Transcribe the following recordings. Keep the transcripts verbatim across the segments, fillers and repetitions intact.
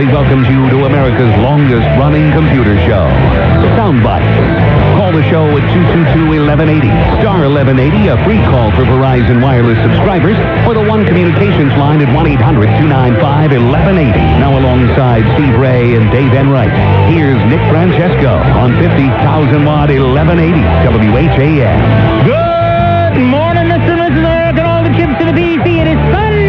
proudly welcomes you to America's longest-running computer show, Soundbite. Call the show at two two two, eleven eighty, star eleven eighty, a free call for Verizon Wireless subscribers, or the One Communications line at one eight hundred, two nine five, eleven eighty. Now alongside Steve Ray and Dave Enright, here's Nick Francesco on fifty thousand watt, eleven eighty W H A M. Good morning, Mister and Missus America, and all the chips to the B C. It is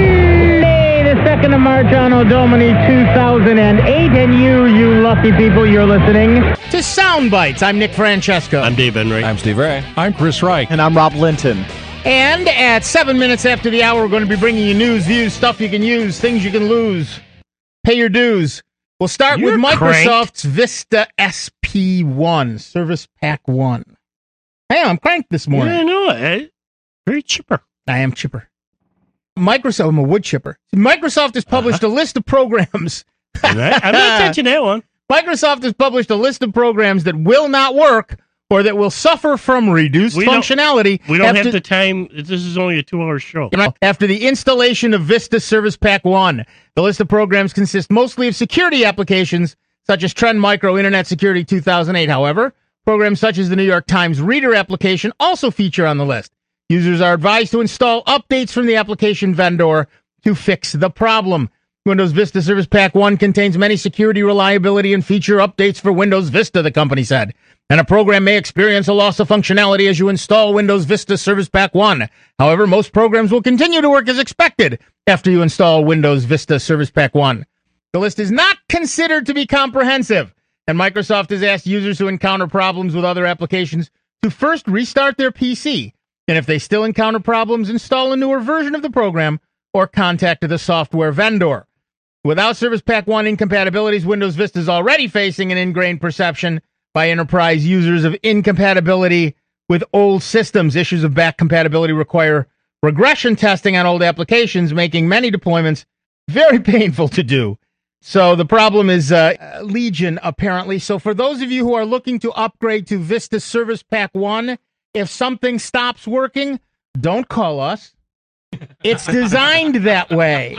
Sunday, the second of March, Anno Domini two thousand eight, and you, you lucky people, you're listening to Soundbites. I'm Nick Francesco. I'm Dave Enright. I'm Steve Ray. I'm Chris Reich. And I'm Rob Linton. And at seven minutes after the hour, we're going to be bringing you news, views, stuff you can use, things you can lose. Pay your dues. We'll start You're with Microsoft's cranked. Vista S P one, Service Pack one. Hey, I'm cranked this morning. Yeah, I know it. Very chipper. I am chipper. Microsoft, I'm a wood chipper. Microsoft has published Uh-huh. a list of programs. I'm not, I'm not touching that one. Microsoft has published a list of programs that will not work or that will suffer from reduced We don't- functionality. We don't after, have the time. This is only a two-hour show. after the installation of Vista Service Pack one. The list of programs consists mostly of security applications such as Trend Micro Internet Security two thousand eight. However, programs such as the New York Times Reader application also feature on the list. Users are advised to install updates from the application vendor to fix the problem. Windows Vista Service Pack one contains many security, reliability, and feature updates for Windows Vista, the company said. And a program may experience a loss of functionality as you install Windows Vista Service Pack one. However, most programs will continue to work as expected after you install Windows Vista Service Pack one. The list is not considered to be comprehensive, and Microsoft has asked users who encounter problems with other applications to first restart their P C, and if they still encounter problems, install a newer version of the program or contact the software vendor. Without Service Pack one incompatibilities, Windows Vista is already facing an ingrained perception by enterprise users of incompatibility with old systems. Issues of back compatibility require regression testing on old applications, making many deployments very painful to do. So the problem is uh, legion, apparently. So for those of you who are looking to upgrade to Vista Service Pack one, if something stops working, don't call us. It's designed that way.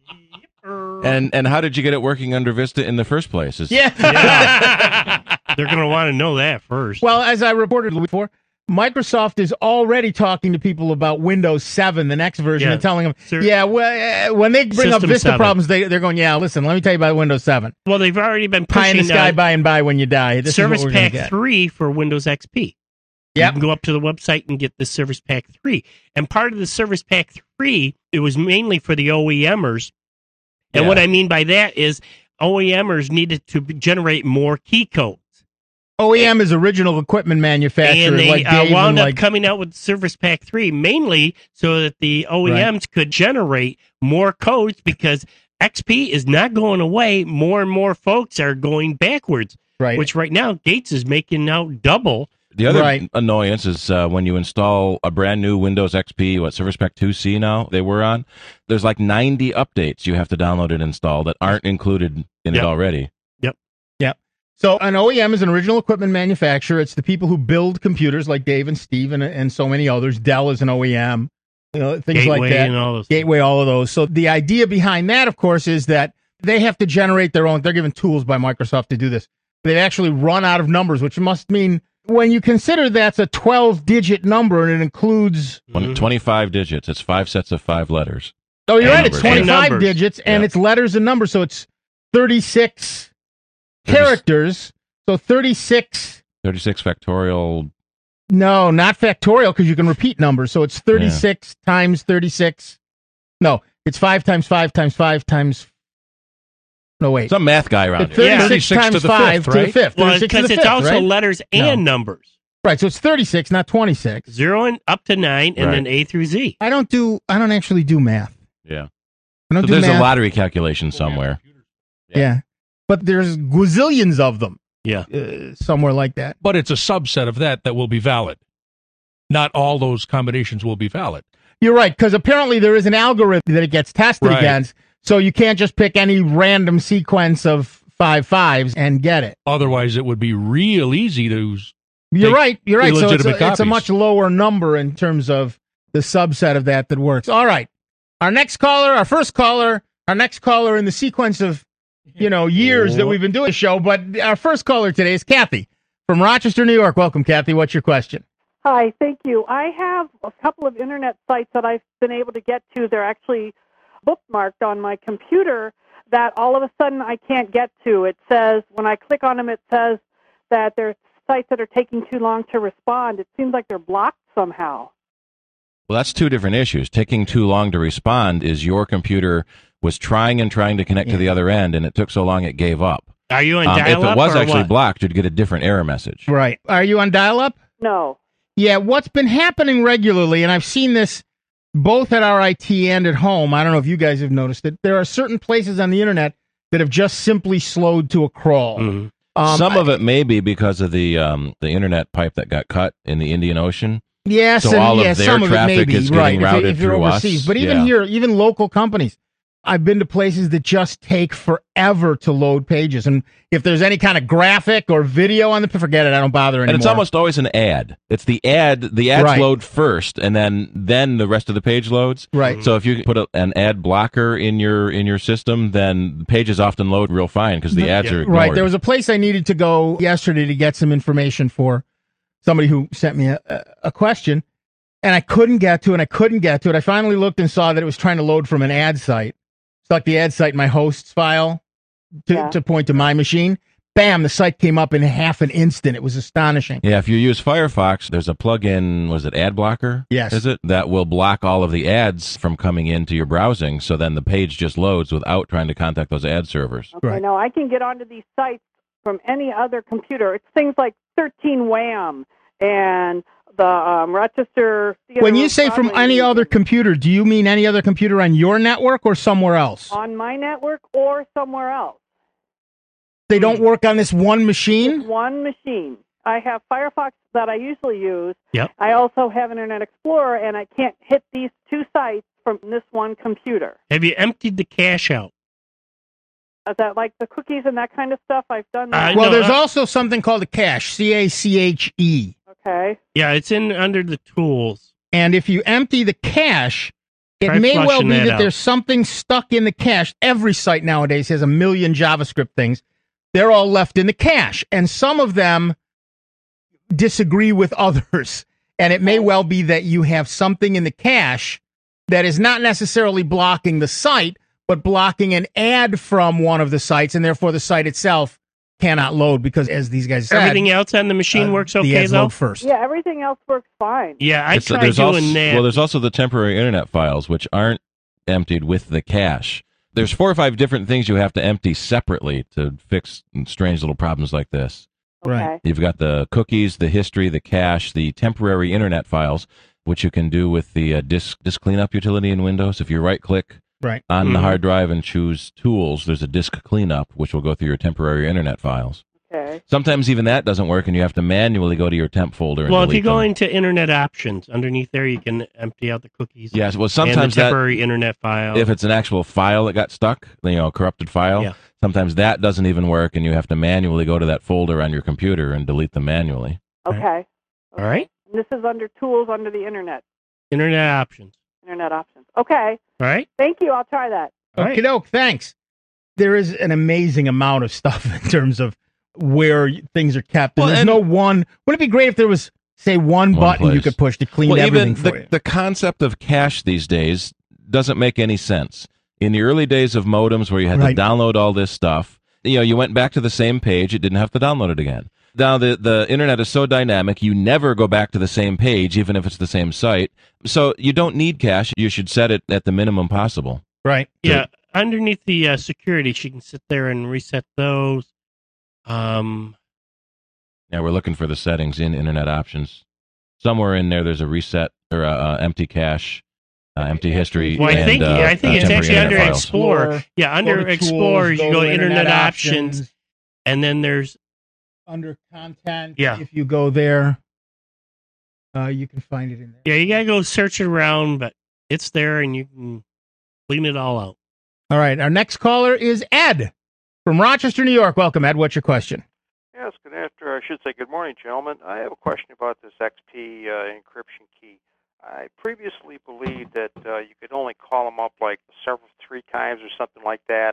And and how did you get it working under Vista in the first place? Is, Yeah. Yeah. They're going to want to know that first. Well, as I reported before, Microsoft is already talking to people about Windows seven, the next version, Yeah. and telling them, Sir- yeah, well, uh, when they bring up System Vista seven. problems, they, they're going, yeah, listen, let me tell you about Windows seven. Well, they've already been Pie in the pushing sky, uh, by and by when you die. This Service is what we're gonna Pack get. three for Windows X P. Yep. You can go up to the website and get the Service Pack three. And part of the Service Pack three, it was mainly for the O E Mers. And Yeah. what I mean by that is O E Mers needed to generate more key codes. O E M is original equipment manufacturer, And they like uh, Dave wound and up like, coming out with Service Pack three, mainly so that the O E Ms could generate more codes because X P is not going away. More and more folks are going backwards, right. which right now Gates is making out double. The other Right. annoyance is uh, when you install a brand new Windows X P, what Service Pack two C now they were on, there's like ninety updates you have to download and install that aren't included in Yep. it already. So an O E M is an original equipment manufacturer. It's the people who build computers like Dave and Steve and, and so many others. Dell is an O E M, you know, things Gateway like that. and all those. Gateway, all of those. So the idea behind that, of course, is that they have to generate their own. They're given tools by Microsoft to do this. They actually run out of numbers, which must mean when you consider that's a twelve-digit number and it includes. When Mhm. twenty-five digits, it's five sets of five letters. Oh, you're And right. It's numbers. And twenty-five numbers. digits and Yeah. it's letters and numbers. So it's thirty-six characters. So thirty-six. thirty-six factorial. No, not factorial because you can repeat numbers. So it's thirty-six times thirty-six. No, it's five times five times five times. No, wait. Some math guy around It's here. Yeah. thirty-six thirty-six times to the five fifth, to the right? fifth. Well, thirty-six to because the it's fifth, also right? letters and numbers. Right, so it's thirty-six, not twenty-six. Zero and up to nine, and Right. then A through Z. I don't do. I don't actually do math. Yeah. I don't So do there's math. a lottery calculation somewhere. Yeah, but there's gazillions of them. Yeah. Uh, somewhere like that. But it's a subset of that that will be valid. Not all those combinations will be valid. You're right, because apparently there is an algorithm that it gets tested Right. against, so you can't just pick any random sequence of five fives and get it. Otherwise, it would be real easy to. You're Take right. You're right. So it's a, illegitimate it's a copies. much lower number in terms of the subset of that that works. All right. Our next caller, our first caller, our next caller in the sequence of you know, years that we've been doing the show. But our first caller today is Kathy from Rochester, New York. Welcome, Kathy. What's your question? Hi, thank you. I have a couple of internet sites that I've been able to get to. They're actually bookmarked on my computer that all of a sudden I can't get to. It says, when I click on them, it says that there's sites that are taking too long to respond. It seems like they're blocked somehow. Well, that's two different issues. Taking too long to respond is your computer was trying and trying to connect Yeah. to the other end, and it took so long it gave up. Are you on Um, if dial-up it was or actually what? blocked, you'd get a different error message. Right. Are you on dial-up? No. Yeah, what's been happening regularly, and I've seen this both at R I T and at home, I don't know if you guys have noticed it, there are certain places on the internet that have just simply slowed to a crawl. Mhm. Um, Some of it may be because of the um, the internet pipe that got cut in the Indian Ocean. Yes, So and all of yes, their some of it may traffic be, is getting right, if, routed they, if you're through us. overseas. But even Yeah. here, even local companies, I've been to places that just take forever to load pages. And if there's any kind of graphic or video on the, forget it, I don't bother anymore. And it's almost always an ad. It's the ad. The ads Right. load first, and then then the rest of the page loads. Right. So if you put a, an ad blocker in your in your system, then the pages often load real fine because the ads Yeah. are ignored. Right. There was a place I needed to go yesterday to get some information for somebody who sent me a, a, a question, and I couldn't get to it, and I couldn't get to it. I finally looked and saw that it was trying to load from an ad site. Stuck the ad site in my hosts file to, Yeah. to point to my machine. Bam, the site came up in half an instant. It was astonishing. Yeah, if you use Firefox, there's a plugin, was it Ad Blocker? Yes. Is it? That will block all of the ads from coming into your browsing, so then the page just loads without trying to contact those ad servers. Okay, Right. now I can get onto these sites from any other computer. It's things like thirteen Wham and the um, Rochester Theater When you on say from Broadway any other region. computer, do you mean any other computer on your network or somewhere else? On my network or somewhere else. They don't work on this one Just machine? one machine. I have Firefox that I usually use. Yep. I also have Internet Explorer, and I can't hit these two sites from this one computer. Have you emptied the cache out? Is that like the cookies and that kind of stuff? I've done I that. Well, No, there's uh, also something called a cache, C A C H E. Okay. Yeah, it's in under the tools. And if you empty the cache, it Try may well flushing be that that out. there's something stuck in the cache. Every site nowadays has a million JavaScript things. They're all left in the cache, and some of them disagree with others. And it may well be that you have something in the cache that is not necessarily blocking the site, but blocking an ad from one of the sites, and therefore the site itself cannot load because, as these guys said, Everything else on the machine uh, works the okay, ads though? load first. Yeah, everything else works fine. Yeah, I It's- tried there's doing also, that. Well, there's also the temporary internet files, which aren't emptied with the cache. There's four or five different things you have to empty separately to fix strange little problems like this. Okay. Right. You've got the cookies, the history, the cache, the temporary internet files, which you can do with the uh, disk disk cleanup utility in Windows. If you right-click Right. on Mhm. the hard drive and choose Tools, there's a disk cleanup, which will go through your temporary internet files. Okay. Sometimes even that doesn't work, and you have to manually go to your temp folder and well, if you delete go them. into Internet Options, underneath there, you can empty out the cookies. Yes, well, and sometimes the that temporary internet file. if it's an actual file that got stuck, you know, a corrupted file, Yeah. sometimes that doesn't even work, and you have to manually go to that folder on your computer and delete them manually. Okay. All right. And this is under tools under the Internet. Internet Options. Internet options. Okay. All right. Thank you. I'll try that. All right. Okie doke, thanks. There is an amazing amount of stuff in terms of where y- things are kept. And Well, there's and- no one. Wouldn't it be great if there was, say, one, One button you place. could push to clean Well, everything even for the, you? the concept of cache these days doesn't make any sense. In the early days of modems where you had Right. to download all this stuff, you know, you went back to the same page, it didn't have to download it again. Now the, the internet is so dynamic, you never go back to the same page, even if it's the same site. So you don't need cache. You should set it at the minimum possible. Right. Yeah. Underneath the uh, security, she can sit there and reset those. Um, Yeah, we're looking for the settings in Internet Options. Somewhere in there, there's a reset or a, uh empty cache, uh, empty history. well, I and, think uh, I think uh, it's temporary actually internet under files. Explorer. Explorer. Yeah, Go under to Explorer, Tools, you go to to Internet, options, and then there's Under content. Yeah. If you go there, uh, you can find it in there. yeah, you gotta go search it around, but it's there, and you can clean it all out. All right. Our next caller is Ed from Rochester, New York. Welcome, Ed. What's your question? Yes, good after. I should say good morning, gentlemen. I have a question about this X P uh, encryption key. I previously believed that uh, you could only call them up like several, three times or something like that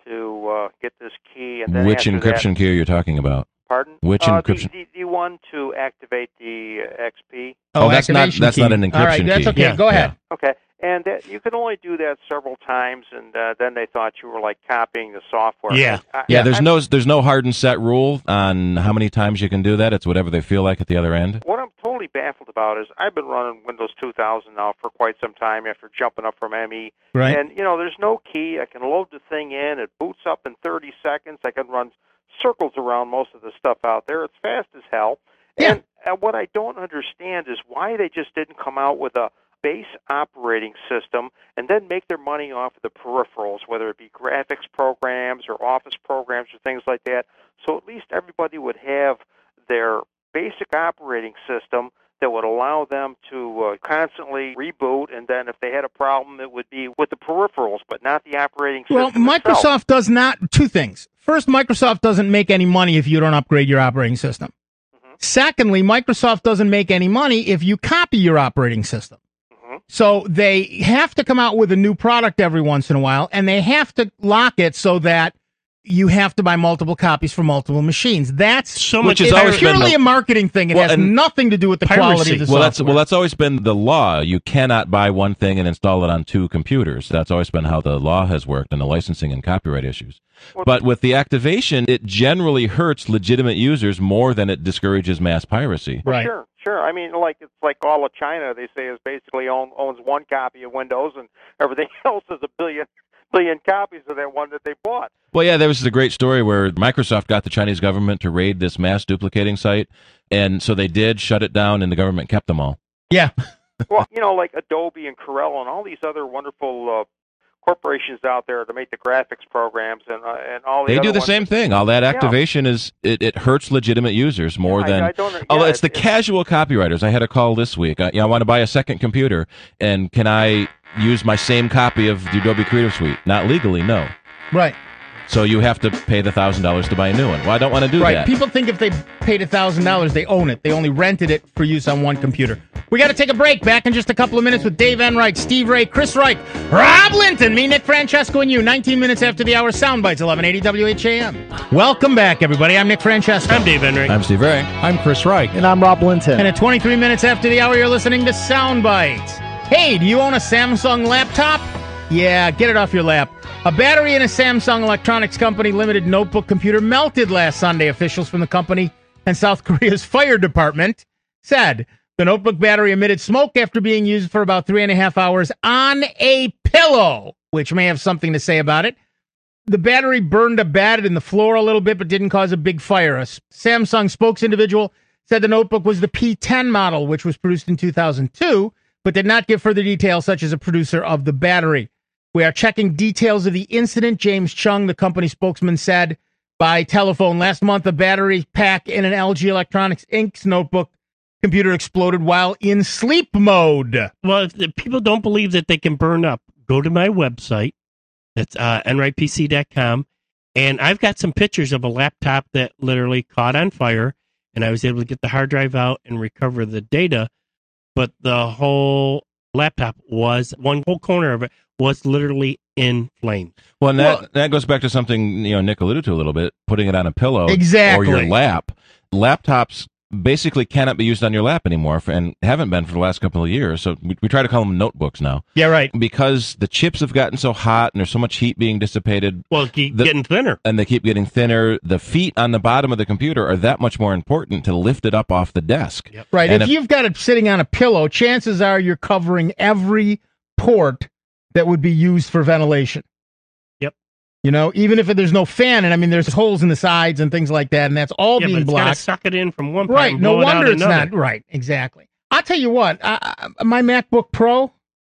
to uh, get this key. And then Which after encryption that, key are you talking about? Pardon? Which uh, encryption? The, the, the one to activate the uh, X P. Oh, that's not activation that's key. not an encryption All right, that's key. okay. Yeah. Go ahead. Okay. And that, you can only do that several times, and uh, then they thought you were like copying the software. Yeah. I, Yeah, I, there's I'm- no there's no hard and set rule on how many times you can do that. It's whatever they feel like at the other end. What I'm totally baffled about is I've been running Windows two thousand now for quite some time after jumping up from M E. Right. And, you know, there's no key. I can load the thing in. It boots up in thirty seconds. I can run circles around most of the stuff out there. It's fast as hell. Yeah. And, and what I don't understand is why they just didn't come out with a base operating system and then make their money off of the peripherals, whether it be graphics programs or office programs or things like that. So at least everybody would have their basic operating system that would allow them to uh, constantly reboot, and then if they had a problem, it would be with the peripherals, but not the operating system Well, itself. Microsoft does not, two things. First, Microsoft doesn't make any money if you don't upgrade your operating system. Mm-hmm. Secondly, Microsoft doesn't make any money if you copy your operating system. Mm-hmm. So they have to come out with a new product every once in a while, and they have to lock it so that you have to buy multiple copies for multiple machines. That's So Which much has it's always been purely the- a marketing thing. It Well, has and nothing to do with the piracy. quality of the Well, that's software. well, that's always been the law. You cannot buy one thing and install it on two computers. That's always been how the law has worked in the licensing and copyright issues. But with the activation, it generally hurts legitimate users more than it discourages mass piracy. right. Sure, sure. I mean, like it's like all of China. They say is basically own, owns one copy of Windows, and everything else is a billion billion copies of that one that they bought. Well, yeah, there was a great story where Microsoft got the Chinese government to raid this mass duplicating site, and so they did shut it down, and the government kept them all. Yeah. Well, you know, like Adobe and Corel and all these other wonderful uh, corporations out there to make the graphics programs and uh, and all the They other do the ones. same thing. All that activation is it, it hurts legitimate users more Yeah, I- than. I don't- although yeah, it's the it's- casual copywriters. I had a call this week. I, you know, I want to buy a second computer, and can I use my same copy of the Adobe Creative Suite? Not legally, no. Right. So you have to pay the thousand dollars to buy a new one. Well, I don't want to do Right. that. People think if they paid a thousand dollars, they own it. They only rented it for use on one computer. We got to take a break. Back in just a couple of minutes with Dave Enright, Steve Ray, Chris Reich, Rob Linton, me, Nick Francesco, and you. nineteen minutes after the hour. Soundbites, eleven eighty W H A M. Welcome back, everybody. I'm Nick Francesco. I'm Dave Enright. I'm Steve Ray. I'm Chris Wright. And I'm Rob Linton. And at twenty-three minutes after the hour, you're listening to Soundbites. Hey, do you own a Samsung laptop? Yeah, get it off your lap. A battery in a Samsung Electronics Company limited notebook computer melted last Sunday. Officials from the company and South Korea's fire department said the notebook battery emitted smoke after being used for about three and a half hours on a pillow, which may have something to say about it. The battery burned a batted in the floor a little bit, but didn't cause a big fire. A Samsung spokes individual said the notebook was the P ten model, which was produced in two thousand two, but did not give further details, such as a producer of the battery. We are checking details of the incident, James Chung, the company spokesman, said by telephone. Last month, a battery pack in an L G Electronics Incorporated notebook computer exploded while in sleep mode. Well, if the people don't believe that they can burn up, go to my website. That's uh, enright p c dot com. And I've got some pictures of a laptop that literally caught on fire, and I was able to get the hard drive out and recover the data. But the whole laptop was, one whole corner of it was literally in flames. Well, and that, Well- that goes back to something you know Nick alluded to a little bit, putting it on a pillow Exactly. or your lap. Laptops basically cannot be used on your lap anymore for, and haven't been for the last couple of years. So we, we try to call them notebooks now Yeah, right. because the chips have gotten so hot and there's so much heat being dissipated Well, keep The- getting thinner. and they keep getting thinner. The feet on the bottom of the computer are that much more important to lift it up off the desk. Yep. Right. And If, if- you've got it sitting on a pillow, chances are you're covering every port that would be used for ventilation. Yep. You know, even if there's no fan, and I mean, there's holes in the sides and things like that, and that's all Yeah, but being it's got to blocked. suck it in from one part Right. and No blow it out wonder it's another. not right. Exactly. I'll tell you what. I, I, my MacBook Pro,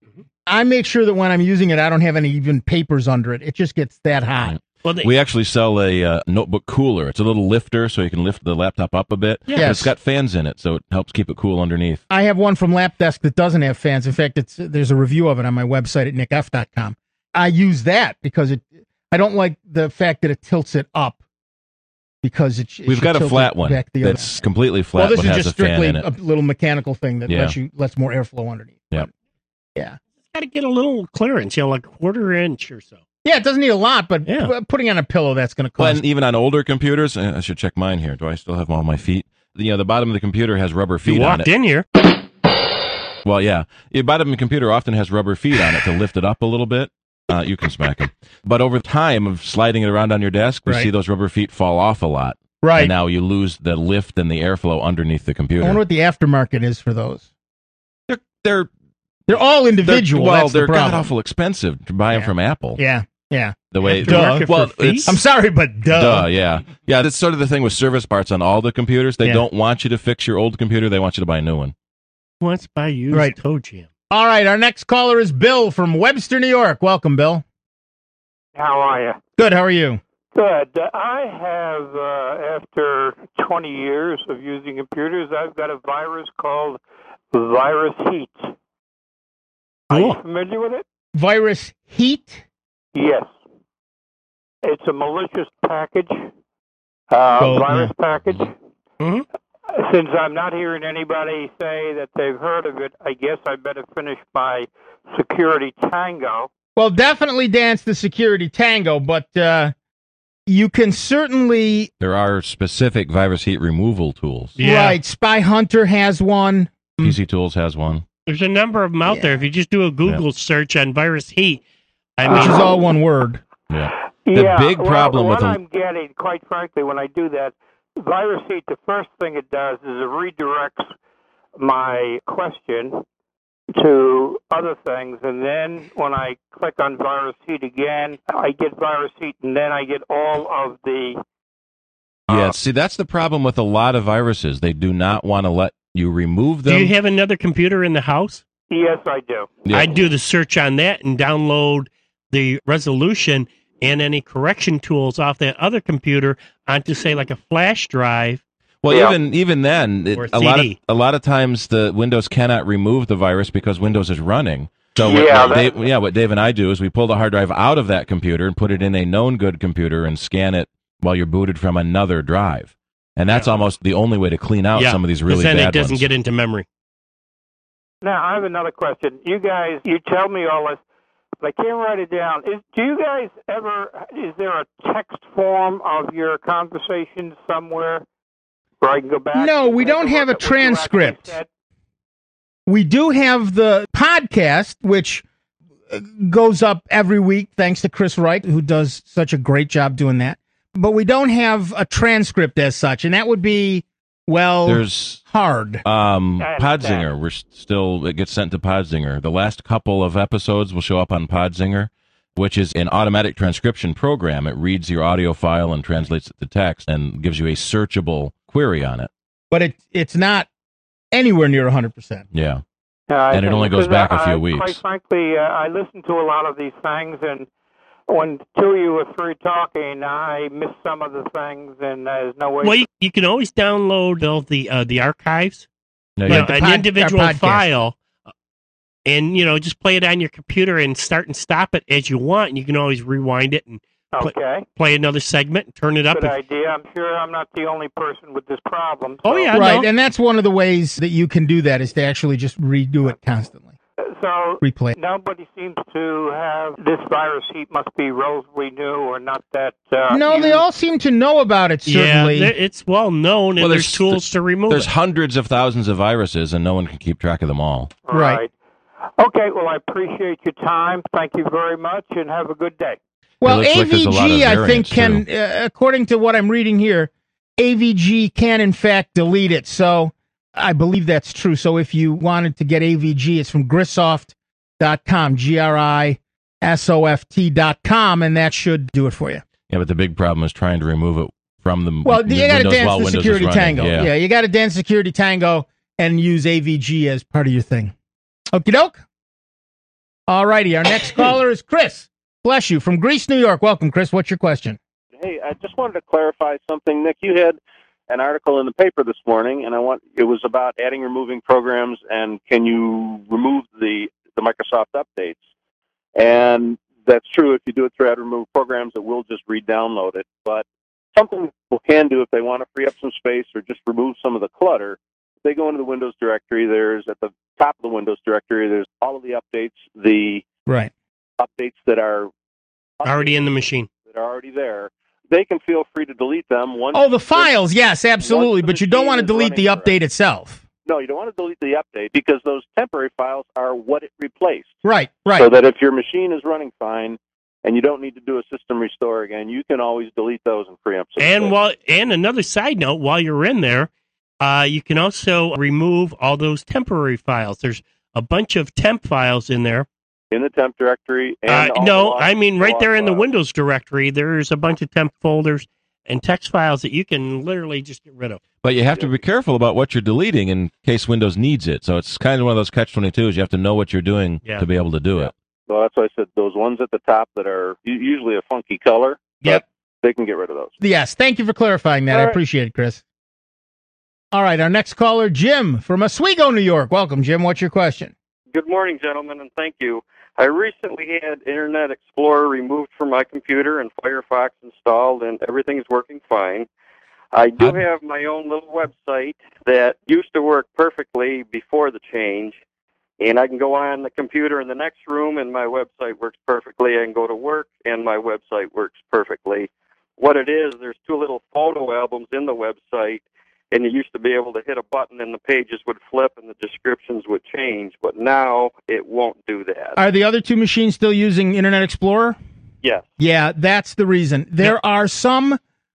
I make sure that when I'm using it, I don't have any even papers under it. It just gets that hot. Well, they, We actually sell a uh, notebook cooler. It's a little lifter so you can lift the laptop up a bit. Yes. But it's got fans in it, so it helps keep it cool underneath. I have one from Lapdesk that doesn't have fans. In fact, it's there's a review of it on my website at nick f dot com. I use that because it. I don't like the fact that it tilts it up because it. it We've should got a tilt flat it one back the other that's way. completely flat Well, this but is has just a fan strictly in it. a little mechanical thing that Yeah. lets you lets more airflow underneath. Yep. Yeah. got to get a little clearance, you know, like a quarter inch or so. Yeah, it doesn't need a lot, but Yeah. p- putting on a pillow, that's going to Well, cost. and even on older computers, uh, I should check mine here. Do I still have all my feet? You know, the bottom of the computer has rubber You feet on walked it. in here. Well, yeah. The bottom of the computer often has rubber feet on it to lift it up a little bit. Uh, you can smack them. But over time of sliding it around on your desk, we Right. see those rubber feet fall off a lot. Right. And now you lose the lift and the airflow underneath the I computer. wonder what the aftermarket is for those. they're, they're, They're all individual. They're, well, that's they're the god problem. awful expensive to buy them Yeah. from Apple. Yeah, yeah. The way, Duh. well, For feet? it's, I'm sorry, but duh. Duh, yeah. Yeah, that's sort of the thing with service parts on all the computers. They Yeah. don't want you to fix your old computer. They want you to buy a new one. Once by used Right. toe jam. All right, our next caller is Bill from Webster, New York. Welcome, Bill. How are you? Good. How are you? Good. I have, uh, after twenty years of using computers, I've got a virus called Virus Heat. Are you Cool. familiar with it? Virus Heat. Yes. It's a malicious package, uh, Well, virus package. Mhm. Since I'm not hearing anybody say that they've heard of it, I guess I better finish my Security Tango. Well, definitely dance the security tango, but uh, you can certainly. There are specific virus heat removal tools. Yeah. Right. Spy Hunter has one. P C Tools has one. There's a number of them out Yeah. there. If you just do a Google search on virus heat, I mean, Which is all one word. Yeah. The yeah, big problem well, with what a- I'm getting, quite frankly, when I do that, Virus Heat, the first thing it does is it redirects my question to other things, and then when I click on Virus Heat again, I get Virus Heat, and then I get all of the. Yeah, see, that's the problem with a lot of viruses. They do not want to let you remove do them. you have another computer in the house? Yes, I do. Yeah. I'd do the search on that and download the resolution and any correction tools off that other computer onto, say, like a flash drive. Well, Yeah. even even then, it, Or a lot of C D. a lot of times the Windows cannot remove the virus because Windows is running. So what, Yeah, what that- Dave, yeah, what Dave and I do is we pull the hard drive out of that computer and put it in a known good computer and scan it while you're booted from another drive. And that's Yeah. almost the only way to clean out yeah, some of these 'cause really then bad it doesn't ones. get into memory. Now, I have another question. You guys, you tell me all this, but I can't write it down. Is, do you guys ever, is there a text form of your conversation somewhere where I can go back? No, and we take don't look have a at what you actually transcript. said? We do have the podcast, which uh, goes up every week, thanks to Chris Wright, who does such a great job doing that. But we don't have a transcript as such, and that would be, well, There's hard. um, I Podzinger. understand. We're s- still it gets sent to Podzinger. The last couple of episodes will show up on Podzinger, which is an automatic transcription program. It reads your audio file and translates it to text and gives you a searchable query on it. But it it's not anywhere near one hundred percent. Yeah. Yeah, I And it think- only goes because back a few I- weeks. Quite frankly, uh, I listen to a lot of these things, and when two of you or three talking, I miss some of the things, and there's no way. Well, you, you can always download all the uh, the archives, No, you you- know, the an pod- our individual podcast. file, and you know, just play it on your computer and start and stop it as you want. And you can always rewind it and okay, play another segment and turn it up. good If- idea. I'm sure I'm not the only person with this problem. Oh, so- yeah. I Right, know. and that's one of the ways that you can do that is to actually just redo it constantly, So replay it. nobody seems to have this Virus Heat. Must be relatively new, or not that. Uh, No, they used. all seem to know about it, yeah, certainly. there- it's well known, and Well, there's, there's- tools to remove There's it. hundreds of thousands of viruses, and no one can keep track of them all. Right. Okay. Well, I appreciate your time. Thank you very much, and have a good day. Well, looks like there's a lot of A V G, I think, variants, can, uh, according to what I'm reading here, A V G can, in fact, delete it. So I believe that's true. So if you wanted to get A V G, it's from grisoft dot com, G R I S O F T dot com, and that should do it for you. Yeah, but the big problem is trying to remove it from the Well, you got to Windows dance while the Windows is security running. tango. Yeah. Yeah, you got to dance security tango and use A V G as part of your thing. Okie doke. All righty. Our next caller is Chris. Bless you, from Greece, New York. Welcome, Chris. What's your question? Hey, I just wanted to clarify something. Nick, you had an article in the paper this morning, and I want it was about adding, removing programs, and can you remove the the Microsoft updates? And that's true. If you do it through add, remove programs, it will just re-download it. But something people can do if they want to free up some space or just remove some of the clutter. If they go into the Windows directory, there's at the top of the Windows directory, there's all of the updates, the Right. updates that are Already in the machine. That are already there. They can feel free to delete them. Once Oh, the files, yes, absolutely. the But you don't machine want to is delete the running update itself. No, you don't want to delete the update because those temporary files are what it replaced. Right, right. So that if your machine is running fine and you don't need to do a system restore again, you can always delete those and free up some And space. while and another side note, while you're in there, uh, you can also remove all those temporary files. There's a bunch of temp files in there. In the temp directory. And Uh, all the no, log- I mean right log there in the files. Windows directory. There's a bunch of temp folders and text files that you can literally just get rid of. But you have to be careful about what you're deleting in case Windows needs it. So it's kind of one of those catch twenty-twos. You have to know what you're doing Yeah. to be able to do it. So that's why I said those ones at the top that are u- usually a funky color. Yep. They can get rid of those. Yes, thank you for clarifying that. All I right. appreciate it, Chris. All right, our next caller, Jim from Oswego, New York. Welcome, Jim. What's your question? Good morning, gentlemen, and thank you. I recently had Internet Explorer removed from my computer and Firefox installed, and everything's working fine. I do have my own little website that used to work perfectly before the change, and I can go on the computer in the next room, and my website works perfectly. I can go to work, and my website works perfectly. What it is, there's two little photo albums in the website, and you used to be able to hit a button and the pages would flip and the descriptions would change, but now it won't do that. Are the other two machines still using Internet Explorer? Yes. Yeah, that's the reason. There are some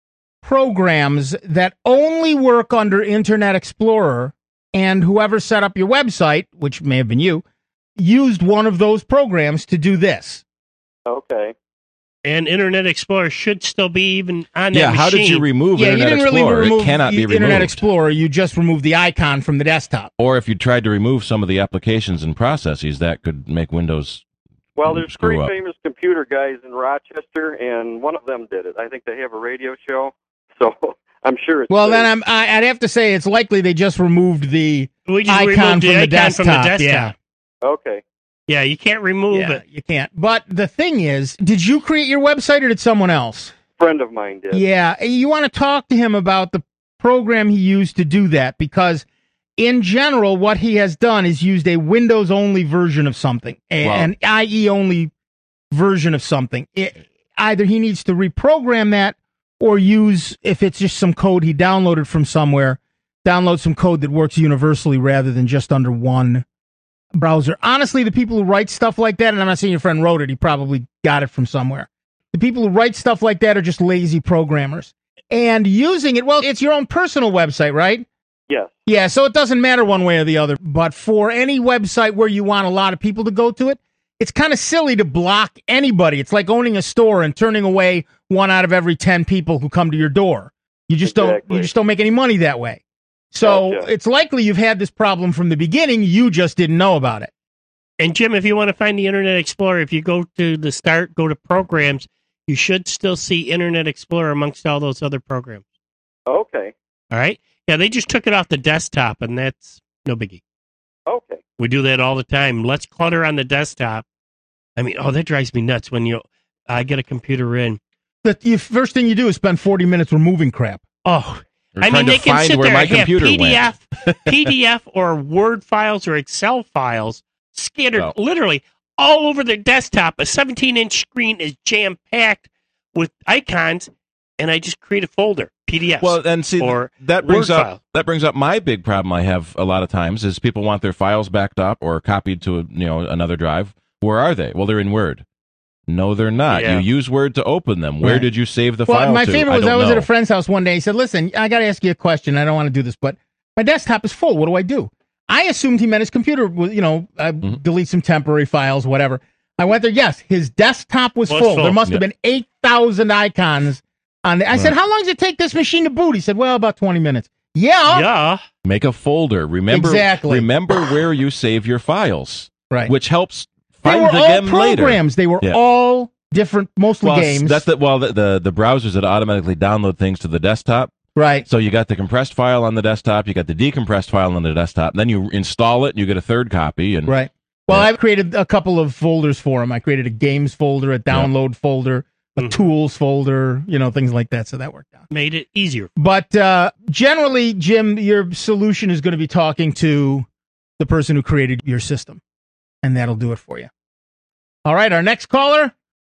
programs that only work under Internet Explorer, and whoever set up your website, which may have been you, used one of those programs to do this. Okay. And Internet Explorer should still be even on that Yeah, machine. how did you remove Yeah, you Internet didn't really Explorer? remove It cannot be the Internet removed. Explorer. You just removed the icon from the desktop. Or if you tried to remove some of the applications and processes, that could make Windows Well, there's screw three up. famous computer guys in Rochester, and one of them did it. I think they have a radio show, so I'm sure it's Well, safe. then I'm, I, I'd have to say it's likely they just removed the We just icon, removed from, the the icon desktop. from the desktop. Yeah. Okay. Yeah, you can't remove Yeah, it. you can't. But the thing is, did you create your website or did someone else? friend of mine did. Yeah, you want to talk to him about the program he used to do that, because in general, what he has done is used a Windows-only version of something, a- Wow. an I E only version of something. It, either he needs to reprogram that or use, if it's just some code he downloaded from somewhere, download some code that works universally rather than just under one browser. Honestly, the people who write stuff like that, and I'm not saying your friend wrote it, he probably got it from somewhere. The people who write stuff like that are just lazy programmers. And using it, well, it's your own personal website, right? Yes. Yeah, so it doesn't matter one way or the other. But for any website where you want a lot of people to go to it, it's kind of silly to block anybody. It's like owning a store and turning away one out of every ten people who come to your door. You just don't Exactly. you just don't make any money that way. So Gotcha. it's likely you've had this problem from the beginning. You just didn't know about it. And Jim, if you want to find the Internet Explorer, if you go to the start, go to programs, you should still see Internet Explorer amongst all those other programs. Okay. All right? Yeah, they just took it off the desktop, and that's no biggie. Okay. We do that all the time. Let's clutter on the desktop. I mean, oh, that drives me nuts when you I get a computer in. The you, first thing you do is spend forty minutes removing crap. Oh, Or I mean, trying to they can find sit where there my and have computer P D F, went. P D F or Word files or Excel files scattered Well. literally all over their desktop. A seventeen-inch screen is jam-packed with icons, and I just create a folder, P D Fs. Well, and see, or that brings Word up file. that brings up my big problem I have a lot of times is people want their files backed up or copied to a, you know another drive. Where are they? Well, they're in Word. No, they're not. Yeah. You use Word to open them. Where Right. did you save the Well, file my to? favorite I was I, don't was know. at a friend's house one day. He said, "Listen, I got to ask you a question. I don't want to do this, but my desktop is full. What do I do?" I assumed he meant his computer was, you know, uh, Mm-hmm. delete some temporary files, whatever. I went there. Yes, his desktop was, Was full. full. There must have Yeah. been eight thousand icons on there. I said, Right. "How long does it take this machine to boot?" He said, "Well, about twenty minutes." Yeah. Yeah. Make a folder. Remember Exactly. Remember where you save your files, Right. which helps They find were the all game later. programs. They were Yeah. all different, mostly Well, games. That's the well the, the the browsers that automatically download things to the desktop. right. So you got the compressed file on the desktop, you got the decompressed file on the desktop. Then you install it, and you get a third copy, and Right. Well, Yeah. I've created a couple of folders for him. I created a games folder, a download folder, a Mhm. tools folder, you know, things like that. So that worked out. Made it easier. But uh, generally, Jim, your solution is going to be talking to the person who created your system, and that'll do it for you. All right, our next caller,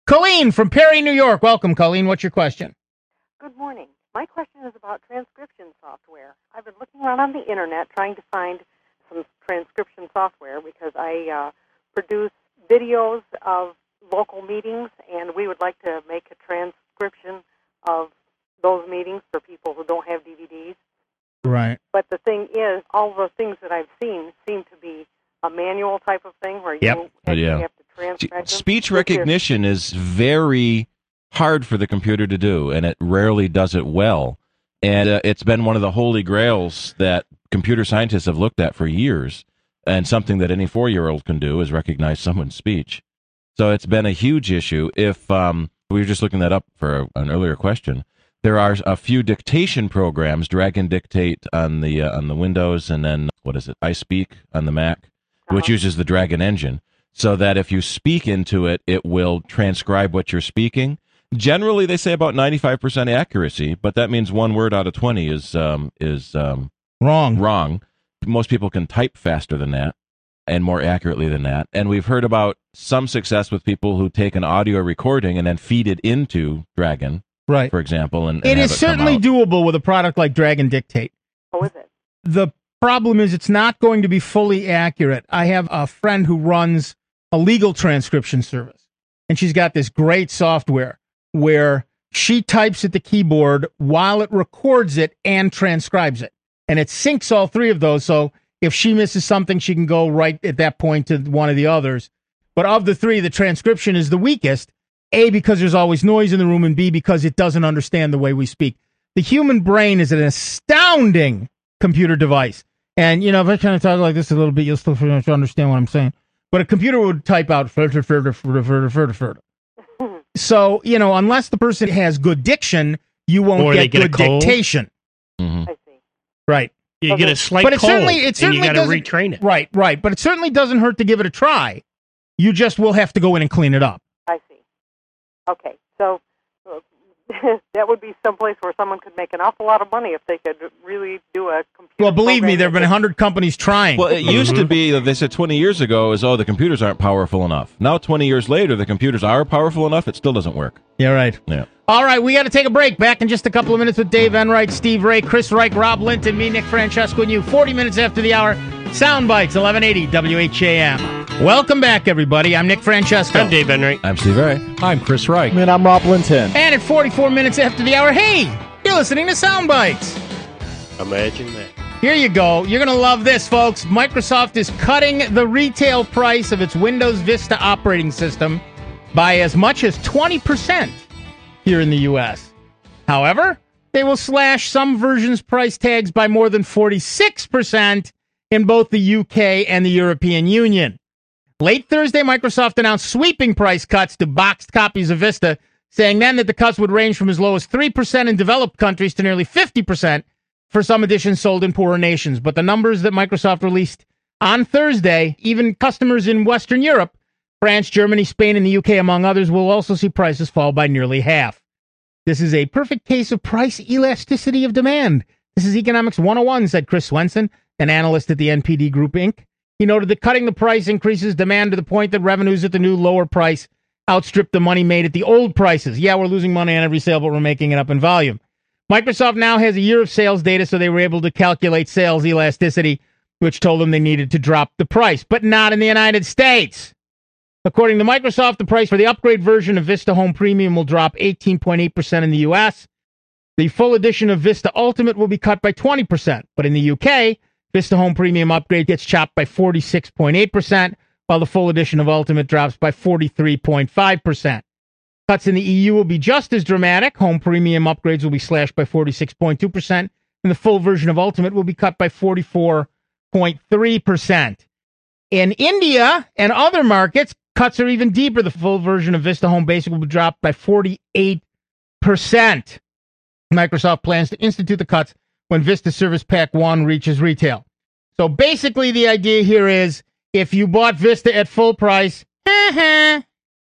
Colleen from Perry, New York. Welcome, Colleen. What's your question? Good morning. My question is about transcription software. I've been looking around on the internet trying to find some transcription software because I uh, produce videos of local meetings, and we would like to make a transcription of those meetings for people who don't have D V Ds. Right. But the thing is, all the things that I've seen seem to be a manual type of thing where Yep. you Oh, actually yeah. have to transcribe them. Speech recognition is very hard for the computer to do, and it rarely does it well. And uh, it's been one of the holy grails that computer scientists have looked at for years, and something that any four-year-old can do is recognize someone's speech. So it's been a huge issue. If um, we were just looking that up for an earlier question, there are a few dictation programs, Dragon Dictate on the uh, on the Windows, and then what is it, iSpeak on the Mac, which uses the Dragon engine, so that if you speak into it, it will transcribe what you're speaking. Generally, they say about ninety-five percent accuracy, but that means one word out of twenty is um, is um, wrong. Wrong. Most people can type faster than that and more accurately than that. And we've heard about some success with people who take an audio recording and then feed it into Dragon, right? For example, and, and It have is it come certainly out. doable with a product like Dragon Dictate. How is it? The problem is it's not going to be fully accurate. I have a friend who runs a legal transcription service, and she's got this great software where she types at the keyboard while it records it and transcribes it. And it syncs all three of those, so if she misses something, she can go right at that point to one of the others. But of the three, the transcription is the weakest, A, because there's always noise in the room, and B, because it doesn't understand the way we speak. The human brain is an astounding computer device. And, you know, if I kind of talk like this a little bit, you'll still pretty much understand what I'm saying. But a computer would type out further, further, further, further, further, further. So, you know, unless the person has good diction, you won't Or they get get good a cold. dictation. Mm-hmm. Right. You get a slight but it cold, certainly, it and certainly you got to doesn't- retrain it. Right, right. But it certainly doesn't hurt to give it a try. You just will have to go in and clean it up. I see. Okay, so uh, that would be someplace where someone could make an awful lot of money if they could really do a computer. Well, believe me, program there have been that a hundred companies trying. Well, it used to be that they said twenty years ago is, oh, the computers aren't powerful enough. Now, twenty years later, the computers are powerful enough. It still doesn't work. Yeah, right. Yeah. All right, we got to take a break. Back in just a couple of minutes with Dave Enright, Steve Ray, Chris Reich, Rob Linton, me, Nick Francesco, and you. forty minutes after the hour. Sound Bites, eleven eighty W H A M. Welcome back, everybody. I'm Nick Francesco. I'm Dave Enright. I'm Steve Ray. I'm Chris Reich. And I'm Rob Linton. And at forty-four minutes after the hour, hey, you're listening to Sound Bites. Imagine that. Here you go. You're going to love this, folks. Microsoft is cutting the retail price of its Windows Vista operating system by as much as twenty percent here in the U S. However, they will slash some versions' price tags by more than forty-six percent in both the U K and the European Union. Late Thursday, Microsoft announced sweeping price cuts to boxed copies of Vista, saying then that the cuts would range from as low as three percent in developed countries to nearly fifty percent for some editions sold in poorer nations. But the numbers that Microsoft released on Thursday, even customers in Western Europe, France, Germany, Spain, and the U K, among others, will also see prices fall by nearly half. This is a perfect case of price elasticity of demand. This is Economics one oh one, said Chris Swenson, an analyst at the N P D Group, Incorporated. He noted that cutting the price increases demand to the point that revenues at the new lower price outstrip the money made at the old prices. Yeah, we're losing money on every sale, but we're making it up in volume. Microsoft now has a year of sales data, so they were able to calculate sales elasticity, which told them they needed to drop the price, but not in the United States. According to Microsoft, the price for the upgrade version of Vista Home Premium will drop eighteen point eight percent in the U S. The full edition of Vista Ultimate will be cut by twenty percent, but in the U K, Vista Home Premium upgrade gets chopped by forty-six point eight percent, while the full edition of Ultimate drops by forty-three point five percent. Cuts in the E U will be just as dramatic. Home Premium upgrades will be slashed by forty-six point two percent, and the full version of Ultimate will be cut by forty-four point three percent. In India and other markets, cuts are even deeper. The full version of Vista Home Basic will be dropped by forty-eight percent. Microsoft plans to institute the cuts when Vista Service Pack one reaches retail. So basically the idea here is if you bought Vista at full price, uh-huh,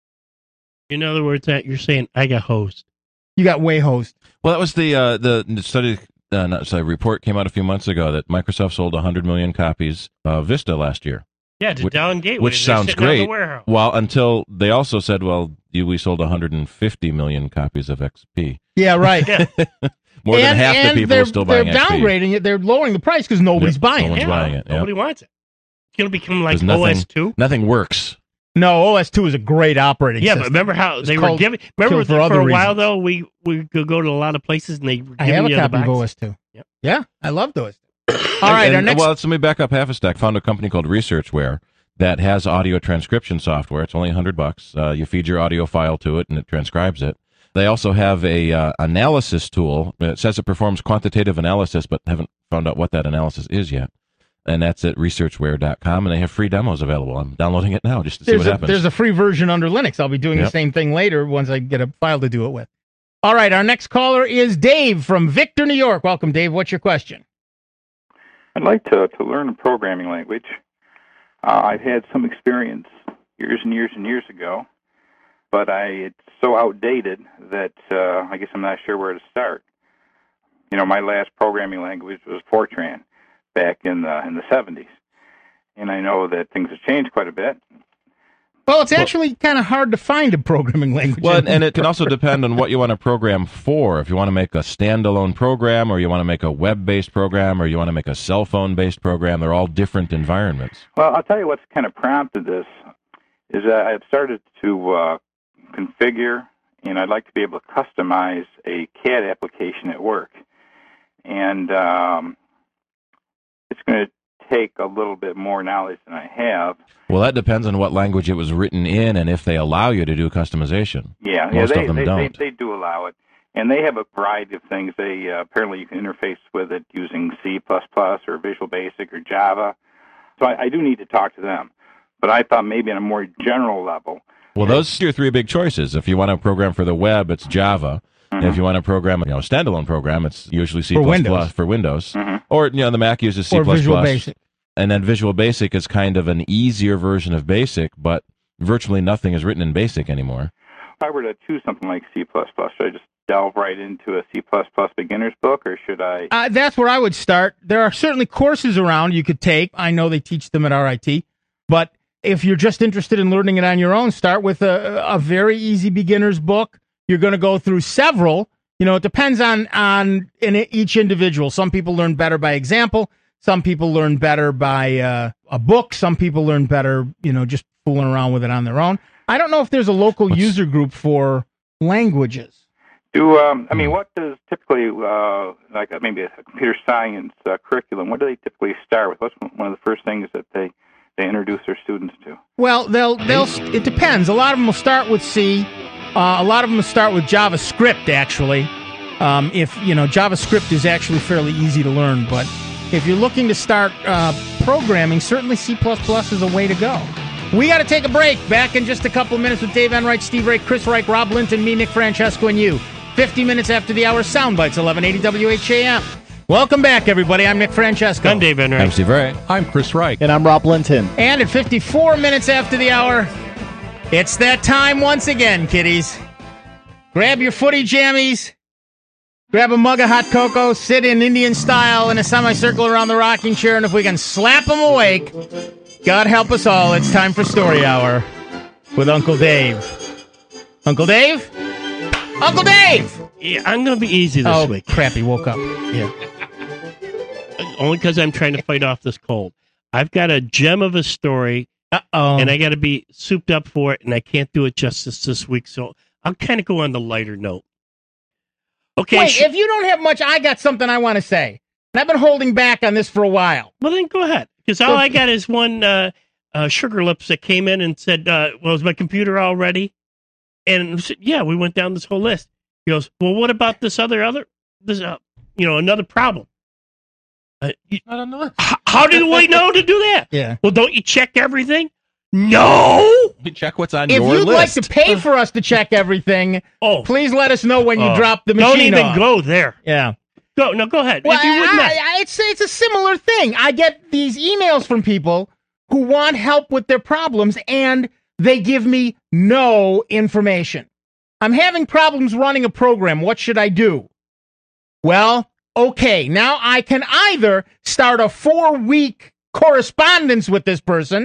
In other words, that you're saying I got hosed. you got way hosed. Well, that was the uh, the study, uh, not sorry, report came out a few months ago that Microsoft sold one hundred million copies of Vista last year. Yeah, to which, Down Gateway. which They're sounds sitting out in the great. warehouse. Well, until they also said, well, you, we sold one hundred fifty million copies of X P. Yeah, right. Yeah. More than and, half and the people they're, are still buying they're X P. downgrading it. They're lowering the price because nobody's Yep, buying no one's it. buying it. Nobody Yep. wants it. It's going to become like 'Cause nothing- O S two. Nothing works. No, O S two is a great operating Yeah, system. but remember how It's they were called- giving? Remember for for, other a while reasons. though, we we could go to a lot of places and they were I giving have a you the copy of box. O S two. Yep. Yeah, I loved O S two. All right, And- our next. Well, let me back up half a stack. Found a company called ResearchWare that has audio transcription software. It's only a hundred bucks. Uh, you feed your audio file to it, and it transcribes it. They also have a uh, analysis tool. It says it performs quantitative analysis, but haven't found out what that analysis is yet. And that's at researchware dot com, and they have free demos available. I'm downloading it now just to see there's what a, happens. There's a free version under Linux. I'll be doing the Yep. same thing later once I get a file to do it with. All right, our next caller is Dave from Victor, New York. Welcome, Dave. What's your question? I'd like to, to learn a programming language. Uh, I've had some experience years and years and years ago, but I it's so outdated that uh, I guess I'm not sure where to start. You know, my last programming language was Fortran back in the in the seventies, and I know that things have changed quite a bit. Well, it's actually kind of hard to find a programming language. Well, and it can also depend on what you want to program for. If you want to make a standalone program, or you want to make a web-based program, or you want to make a cell phone-based program, they're all different environments. Well, I'll tell you what's kind of prompted this is that I've started to uh, configure, and I'd like to be able to customize a C A D application at work. And um, it's going to take a little bit more knowledge than I have. Well, that depends on what language it was written in and if they allow you to do customization. Yeah, Most yeah, they, of them they, don't. They, they do allow it. And they have a variety of things. They uh, apparently you can interface with it using C plus plus or Visual Basic or Java. So I, I do need to talk to them. But I thought maybe on a more general level. Well, those are your three big choices. If you want to program for the web, it's Java. And if you want to program, you know, a standalone program, it's usually C++ For Windows. for Windows. Mm-hmm. Or, you know, the Mac uses C++. Or Visual Basic. And then Visual Basic is kind of an easier version of Basic, but virtually nothing is written in Basic anymore. If I were to choose something like C plus plus, should I just delve right into a C plus plus beginner's book, or should I? Uh, that's where I would start. There are certainly courses around you could take. I know they teach them at R I T. But if you're just interested in learning it on your own, start with a, a very easy beginner's book. You're going to go through several. You know, it depends on, on in each individual. Some people learn better by example. Some people learn better by uh, a book. Some people learn better, you know, just fooling around with it on their own. I don't know if there's a local What's... user group for languages. Do um, I mean, what does typically, uh, like maybe a computer science uh, curriculum, what do they typically start with? What's one of the first things that they, they introduce their students to? Well, they'll they'll. It depends. A lot of them will start with C. Uh, a lot of them will start with JavaScript. Actually, um, if you know, JavaScript is actually fairly easy to learn. But if you're looking to start uh, programming, certainly C plus plus is a way to go. We got to take a break. Back in just a couple of minutes with Dave Enright, Steve Ray, Chris Reich, Rob Linton, me, Nick Francesco, and you. fifty minutes after the hour, Soundbites, eleven eighty W H A M. Welcome back, everybody. I'm Nick Francesco. I'm Dave Enright. I'm Steve Ray. I'm Chris Reich. And I'm Rob Linton. And at fifty-four minutes after the hour, it's that time once again, kiddies. Grab your footy jammies, grab a mug of hot cocoa, sit in Indian style in a semicircle around the rocking chair, and if we can slap them awake, God help us all, it's time for Story Hour with Uncle Dave. Uncle Dave? Uncle Dave! Yeah, I'm going to be easy this oh, week. crap, he woke up. Yeah. Only because I'm trying to fight off this cold. I've got a gem of a story, Uh-oh. and I got to be souped up for it, and I can't do it justice this week, so I'll kind of go on the lighter note. Okay. Wait, sh- if you don't have much, I got something I want to say. And I've been holding back on this for a while. Well, then go ahead. Because all I got is one uh, uh, Sugar Lips that came in and said, uh, well, is my computer all ready? And I said, yeah, we went down this whole list. He goes, well, what about this other, other, this, uh, you know, another problem? Uh, you, Not on the list. H- how do we know to do that? Yeah. Well, don't you check everything? No. You check what's on If your you'd list. like to pay for us to check everything, oh, please let us know when you oh. drop the machine Don't even off. go there. Yeah. Go. No, go ahead. Well, if you would I, not. I, it's, it's a similar thing. I get these emails from people who want help with their problems, and they give me no information. I'm having problems running a program. What should I do? Well, okay, now I can either start a four-week correspondence with this person,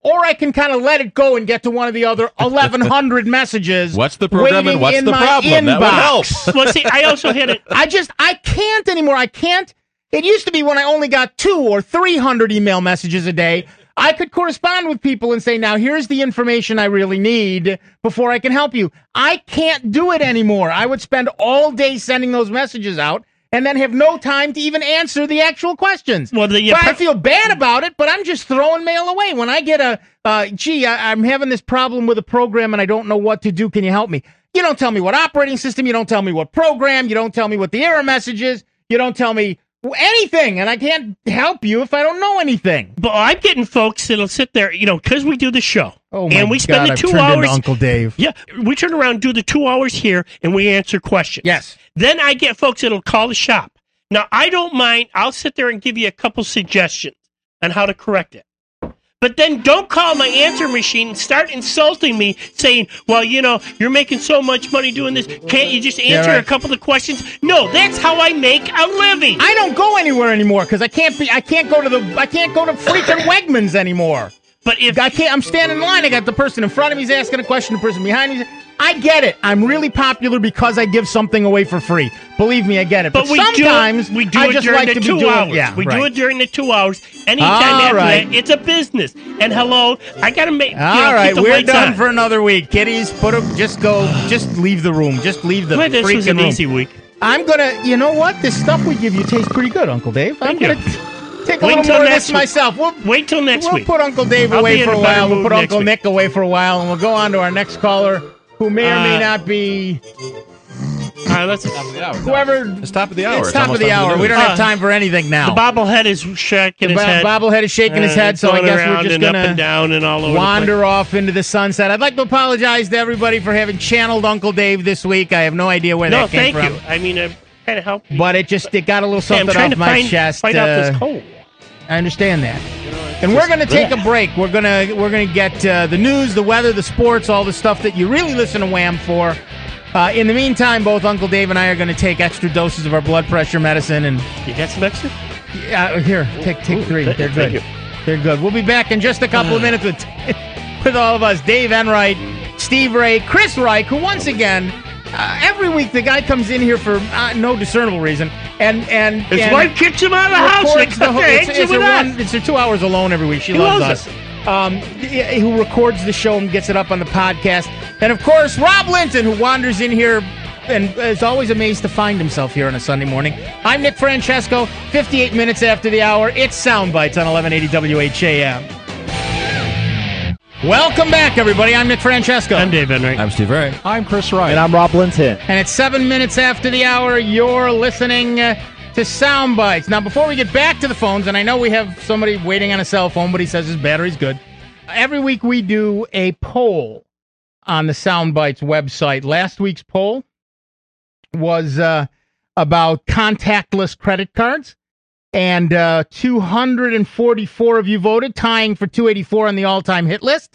or I can kind of let it go and get to one of the other eleven hundred messages. What's the program and what's the problem? That would help. Well, see, I also had it. I just, I can't anymore. I can't. It used to be when I only got two or three hundred email messages a day, I could correspond with people and say, now here's the information I really need before I can help you. I can't do it anymore. I would spend all day sending those messages out and then have no time to even answer the actual questions. Well, the, but I feel bad about it, but I'm just throwing mail away. When I get a, uh, gee, I, I'm having this problem with a program and I don't know what to do. Can you help me? You don't tell me what operating system. You don't tell me what program. You don't tell me what the error message is. You don't tell me anything, and I can't help you if I don't know anything. But I'm getting folks that'll sit there, you know, because we do the show. Oh my and we spend God, the I've two turned hours. into Uncle Dave. Yeah, we turn around, do the two hours here, and we answer questions. Yes. Then I get folks that'll call the shop. Now, I don't mind. I'll sit there and give you a couple suggestions on how to correct it. But then don't call my answer machine and start insulting me, saying, well, you know, you're making so much money doing this. Can't you just answer Yeah, right. a couple of questions? No, that's how I make a living. I don't go anywhere anymore because I can't be. I can't go to the. I can't go to freaking Wegmans anymore. But if I can't, I'm standing in line. I got the person in front of me is asking a question. The person behind me. I get it. I'm really popular because I give something away for free. Believe me, I get it. But, But we sometimes do it, we do I it just during like the to be two doing. hours. Yeah, we right. do it during the two hours. Anytime All after right. that, it's a business. And hello, I gotta make. You All know, right, keep the we're lights done on. for another week. Kiddies, put a, just go. Just leave the room. Just leave the Well, this freaking was an room. easy week. I'm gonna. You know what? This stuff we give you tastes pretty good, Uncle Dave. Thank I'm you. gonna take a Wait little till more of next this week. myself. We'll Wait till next we'll week. put Uncle Dave I'll away be in for a a better while. We'll mood put next Uncle week. Nick away for a while, and we'll go on to our next caller, who may or may Uh, not be All right, let's. whoever. It's top of the hour. It's top of almost the time for hour. We news. don't have Uh, time for anything now. The bobblehead is shaking The his bo- head. bobblehead is shaking his Uh, head, so I going guess we're around just and up gonna and down and all over wander the off into the sunset. I'd like to apologize to everybody for having channeled Uncle Dave this week. I have no idea where place. No, that came thank from. you. I mean, I'm trying to help you. But it just it got a little Hey, I'm something trying off to my find, chest. fight out uh, this cold. I understand that. And we're going to take a break. We're going to we're going to get uh, the news, the weather, the sports, all the stuff that you really listen to Wham for. Uh, in the meantime, both Uncle Dave and I are going to take extra doses of our blood pressure medicine. And You got some extra? uh, here, take take Ooh, three. th- They're thank good. you. They're good. We'll be back in just a couple of minutes with with all of us. Dave Enright, Steve Ray, Chris Reich, who once again, uh, every week the guy comes in here for uh, no discernible reason. And and His and wife kicks him out of the house. They records the come whole- there, it's, hangs him it's, a with one, us. it's her two hours alone every week. She He loves, loves us. Um, who records the show and gets it up on the podcast. And of course, Rob Linton, who wanders in here and is always amazed to find himself here on a Sunday morning. I'm Nick Francesco. fifty-eight minutes after the hour, it's Sound Bites on eleven eighty W H A M. Welcome back, everybody. I'm Nick Francesco. I'm Dave Enright. I'm Steve Ray. I'm Chris Wright. And I'm Rob Linton. And it's seven minutes after the hour. You're listening uh, to Sound Bites. Now, before we get back to the phones, and I know we have somebody waiting on a cell phone, but he says his battery's good. Every week we do a poll on the Sound Bites website. Last week's poll was uh, about contactless credit cards. And uh, two hundred forty-four of you voted, tying for two eighty-four on the all-time hit list.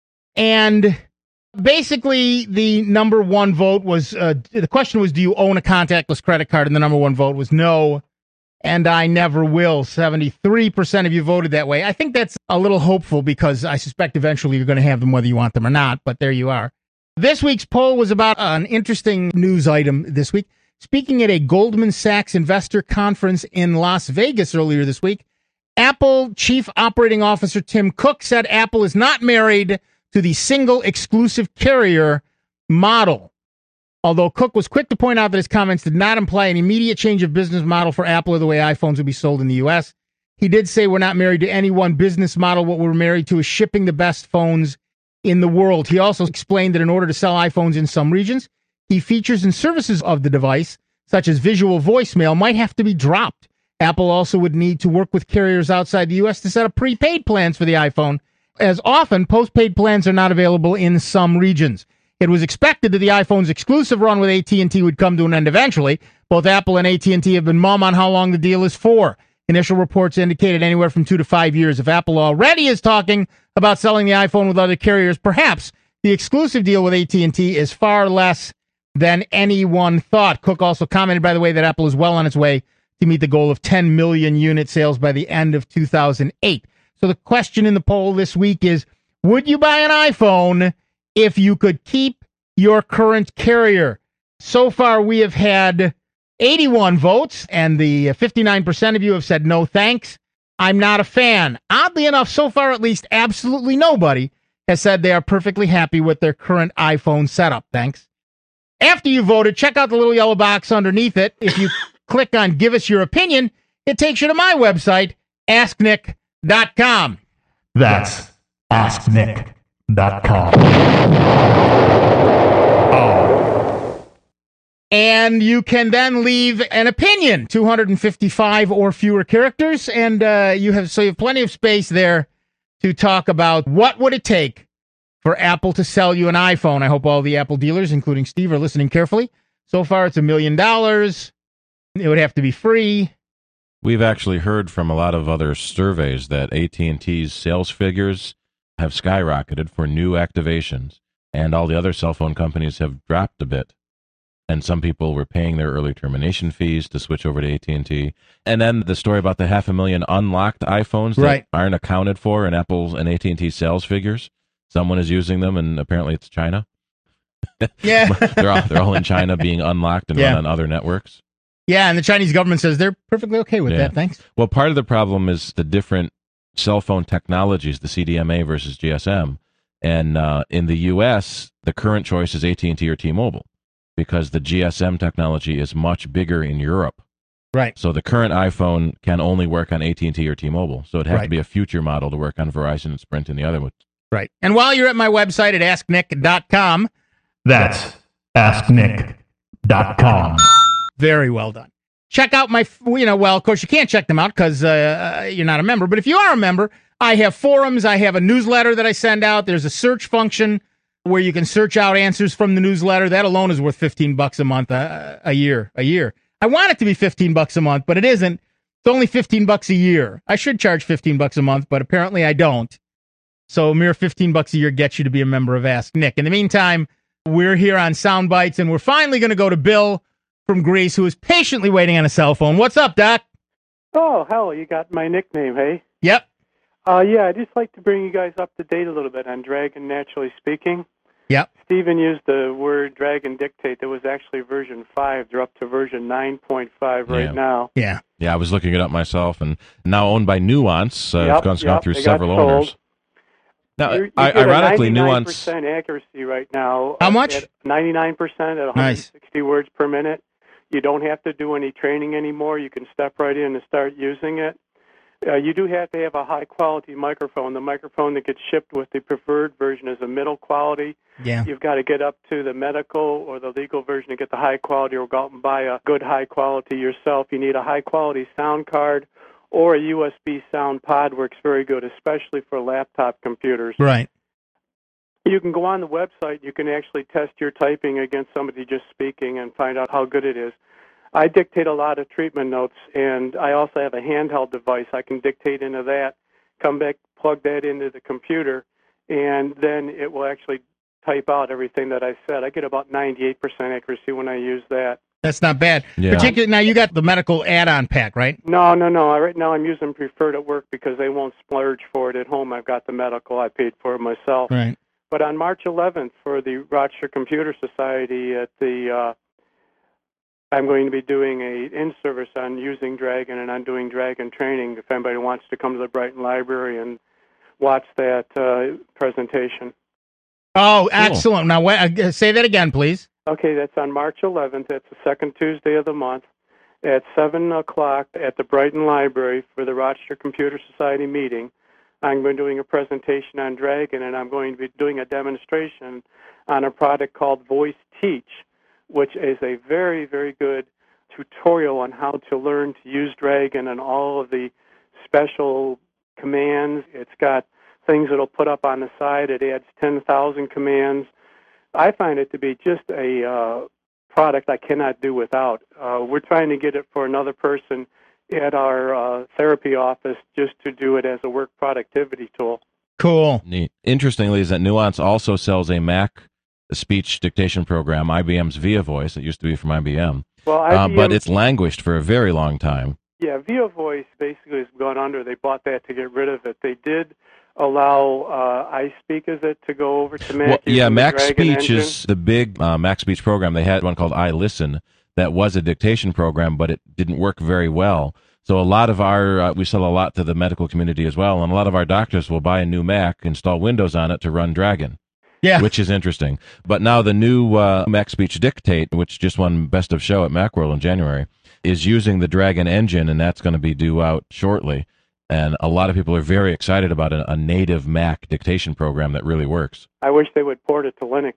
And basically, the number one vote was, uh, the question was, do you own a contactless credit card? And the number one vote was no, and I never will. seventy-three percent of you voted that way. I think that's a little hopeful because I suspect eventually you're going to have them whether you want them or not, but there you are. This week's poll was about an interesting news item this week. Speaking at a Goldman Sachs investor conference in Las Vegas earlier this week, Apple Chief Operating Officer Tim Cook said Apple is not married to the single exclusive carrier model. Although Cook was quick to point out that his comments did not imply an immediate change of business model for Apple or the way iPhones would be sold in the U S. He did say we're not married to any one business model. What we're married to is shipping the best phones in the world. He also explained that in order to sell iPhones in some regions, key features and services of the device, such as visual voicemail, might have to be dropped. Apple also would need to work with carriers outside the U S to set up prepaid plans for the iPhone, as often postpaid plans are not available in some regions. It was expected that the iPhone's exclusive run with A T and T would come to an end eventually. Both Apple and A T and T have been mum on how long the deal is for. Initial reports indicated anywhere from two to five years. If Apple already is talking about selling the iPhone with other carriers, perhaps the exclusive deal with A T and T is far less than anyone thought. Cook also commented, by the way, that Apple is well on its way to meet the goal of ten million unit sales by the end of two thousand eight. So the question in the poll this week is, Would you buy an iPhone if you could keep your current carrier? So far, we have had eighty-one votes, and the fifty-nine percent of you have said no thanks. I'm not a fan. Oddly enough, so far at least, absolutely nobody has said they are perfectly happy with their current iPhone setup. Thanks. After you voted, check out the little yellow box underneath it. If you click on Give Us Your Opinion, it takes you to my website, ask nick dot com. That's ask nick dot com. Oh. And you can then leave an opinion, two hundred fifty-five or fewer characters, and uh, you have so you have plenty of space there to talk about what would it take for Apple to sell you an iPhone. I hope all the Apple dealers, including Steve, are listening carefully. So far, it's a million dollars. It would have to be free. We've actually heard from a lot of other surveys that A T and T's sales figures have skyrocketed for new activations, and all the other cell phone companies have dropped a bit. And some people were paying their early termination fees to switch over to A T and T. And then the story about the half a million unlocked iPhones that right. aren't accounted for in Apple's and A T and T sales figures. Someone is using them, and apparently it's China. Yeah. they're, all, they're all in China being unlocked and yeah. run on other networks. Yeah, and the Chinese government says they're perfectly okay with yeah. that. Thanks. Well, part of the problem is the different cell phone technologies, the C D M A versus G S M. And uh, in the U S, the current choice is A T and T or T-Mobile, because the G S M technology is much bigger in Europe. Right. So the current iPhone can only work on A T and T or T-Mobile. So it'd have right. to be a future model to work on Verizon and Sprint and the other ones. Right. And while you're at my website at ask nick dot com, that's ask nick dot com. Very well done. Check out my, you know, well, of course, you can't check them out because uh, you're not a member. But if you are a member, I have forums. I have a newsletter that I send out. There's a search function where you can search out answers from the newsletter. That alone is worth fifteen bucks a month, uh, a year, a year. I want it to be fifteen bucks a month, but it isn't. It's only fifteen bucks a year. I should charge fifteen bucks a month, but apparently I don't. So a mere fifteen bucks a year gets you to be a member of Ask Nick. In the meantime, we're here on Sound Bites, and we're finally going to go to Bill from Greece, who is patiently waiting on a cell phone. What's up, Doc? Oh, hell, you got my nickname, hey? Yep. Uh, yeah, I'd just like to bring you guys up to date a little bit on Dragon Naturally Speaking. Yep. Stephen used the word Dragon Dictate. There was actually version five. They're up to version nine point five right yeah. now. Yeah. Yeah, I was looking it up myself, and now owned by Nuance. Uh, yep, it's gone, yep, gone through they several got sold. owners. Now, you, you I, get ironically, a Nuance... ninety-nine percent accuracy right now. How much? At ninety-nine percent at one hundred sixty nice. words per minute. You don't have to do any training anymore. You can step right in and start using it. Uh, you do have to have a high-quality microphone. The microphone that gets shipped with the preferred version is a middle quality. Yeah. You've got to get up to the medical or the legal version to get the high quality, or go out and buy a good high quality yourself. You need a high-quality sound card, or a U S B sound pod works very good, especially for laptop computers. Right. You can go on the website. You can actually test your typing against somebody just speaking and find out how good it is. I dictate a lot of treatment notes, and I also have a handheld device. I can dictate into that, come back, plug that into the computer, and then it will actually type out everything that I said. I get about ninety-eight percent accuracy when I use that. That's not bad. Yeah. Particularly now, you got the medical add-on pack, right? No, no, no. I, right now I'm using Preferred at work because they won't splurge for it at home. I've got the medical. I paid for it myself. Right. But on March eleventh for the Rochester Computer Society at the, uh, I'm going to be doing a in-service on using Dragon, and I'm doing Dragon training if anybody wants to come to the Brighton Library and watch that uh, presentation. Oh, excellent. Cool. Now, wait, uh, say that again, please. Okay, that's on March eleventh. That's the second Tuesday of the month at seven o'clock at the Brighton Library for the Rochester Computer Society meeting. I'm going to be doing a presentation on Dragon, and I'm going to be doing a demonstration on a product called Voice Teach, which is a very, very good tutorial on how to learn to use Dragon and all of the special commands. It's got things it'll put up on the side. It adds ten thousand commands. I find it to be just a uh, product I cannot do without. Uh, we're trying to get it for another person at our uh, therapy office just to do it as a work productivity tool. Cool. Neat. Interestingly, is that Nuance also sells a Mac speech dictation program, I B M's Via Voice. It used to be from I B M. Well, I B M, uh, but it's languished for a very long time. Yeah, Via Voice basically has gone under. They bought that to get rid of it. They did allow uh, iSpeak, is it, to go over to Mac? Well, yeah, using the Mac Dragon Speech engine? is the big uh, Mac Speech program. They had one called iListen that was a dictation program, but it didn't work very well. So a lot of our, uh, we sell a lot to the medical community as well, and a lot of our doctors will buy a new Mac, install Windows on it to run Dragon. Yeah. Which is interesting. But now the new uh, Mac Speech Dictate, which just won Best of Show at Macworld in January, is using the Dragon engine, and that's going to be due out shortly. And a lot of people are very excited about a, a native Mac dictation program that really works. I wish they would port it to Linux.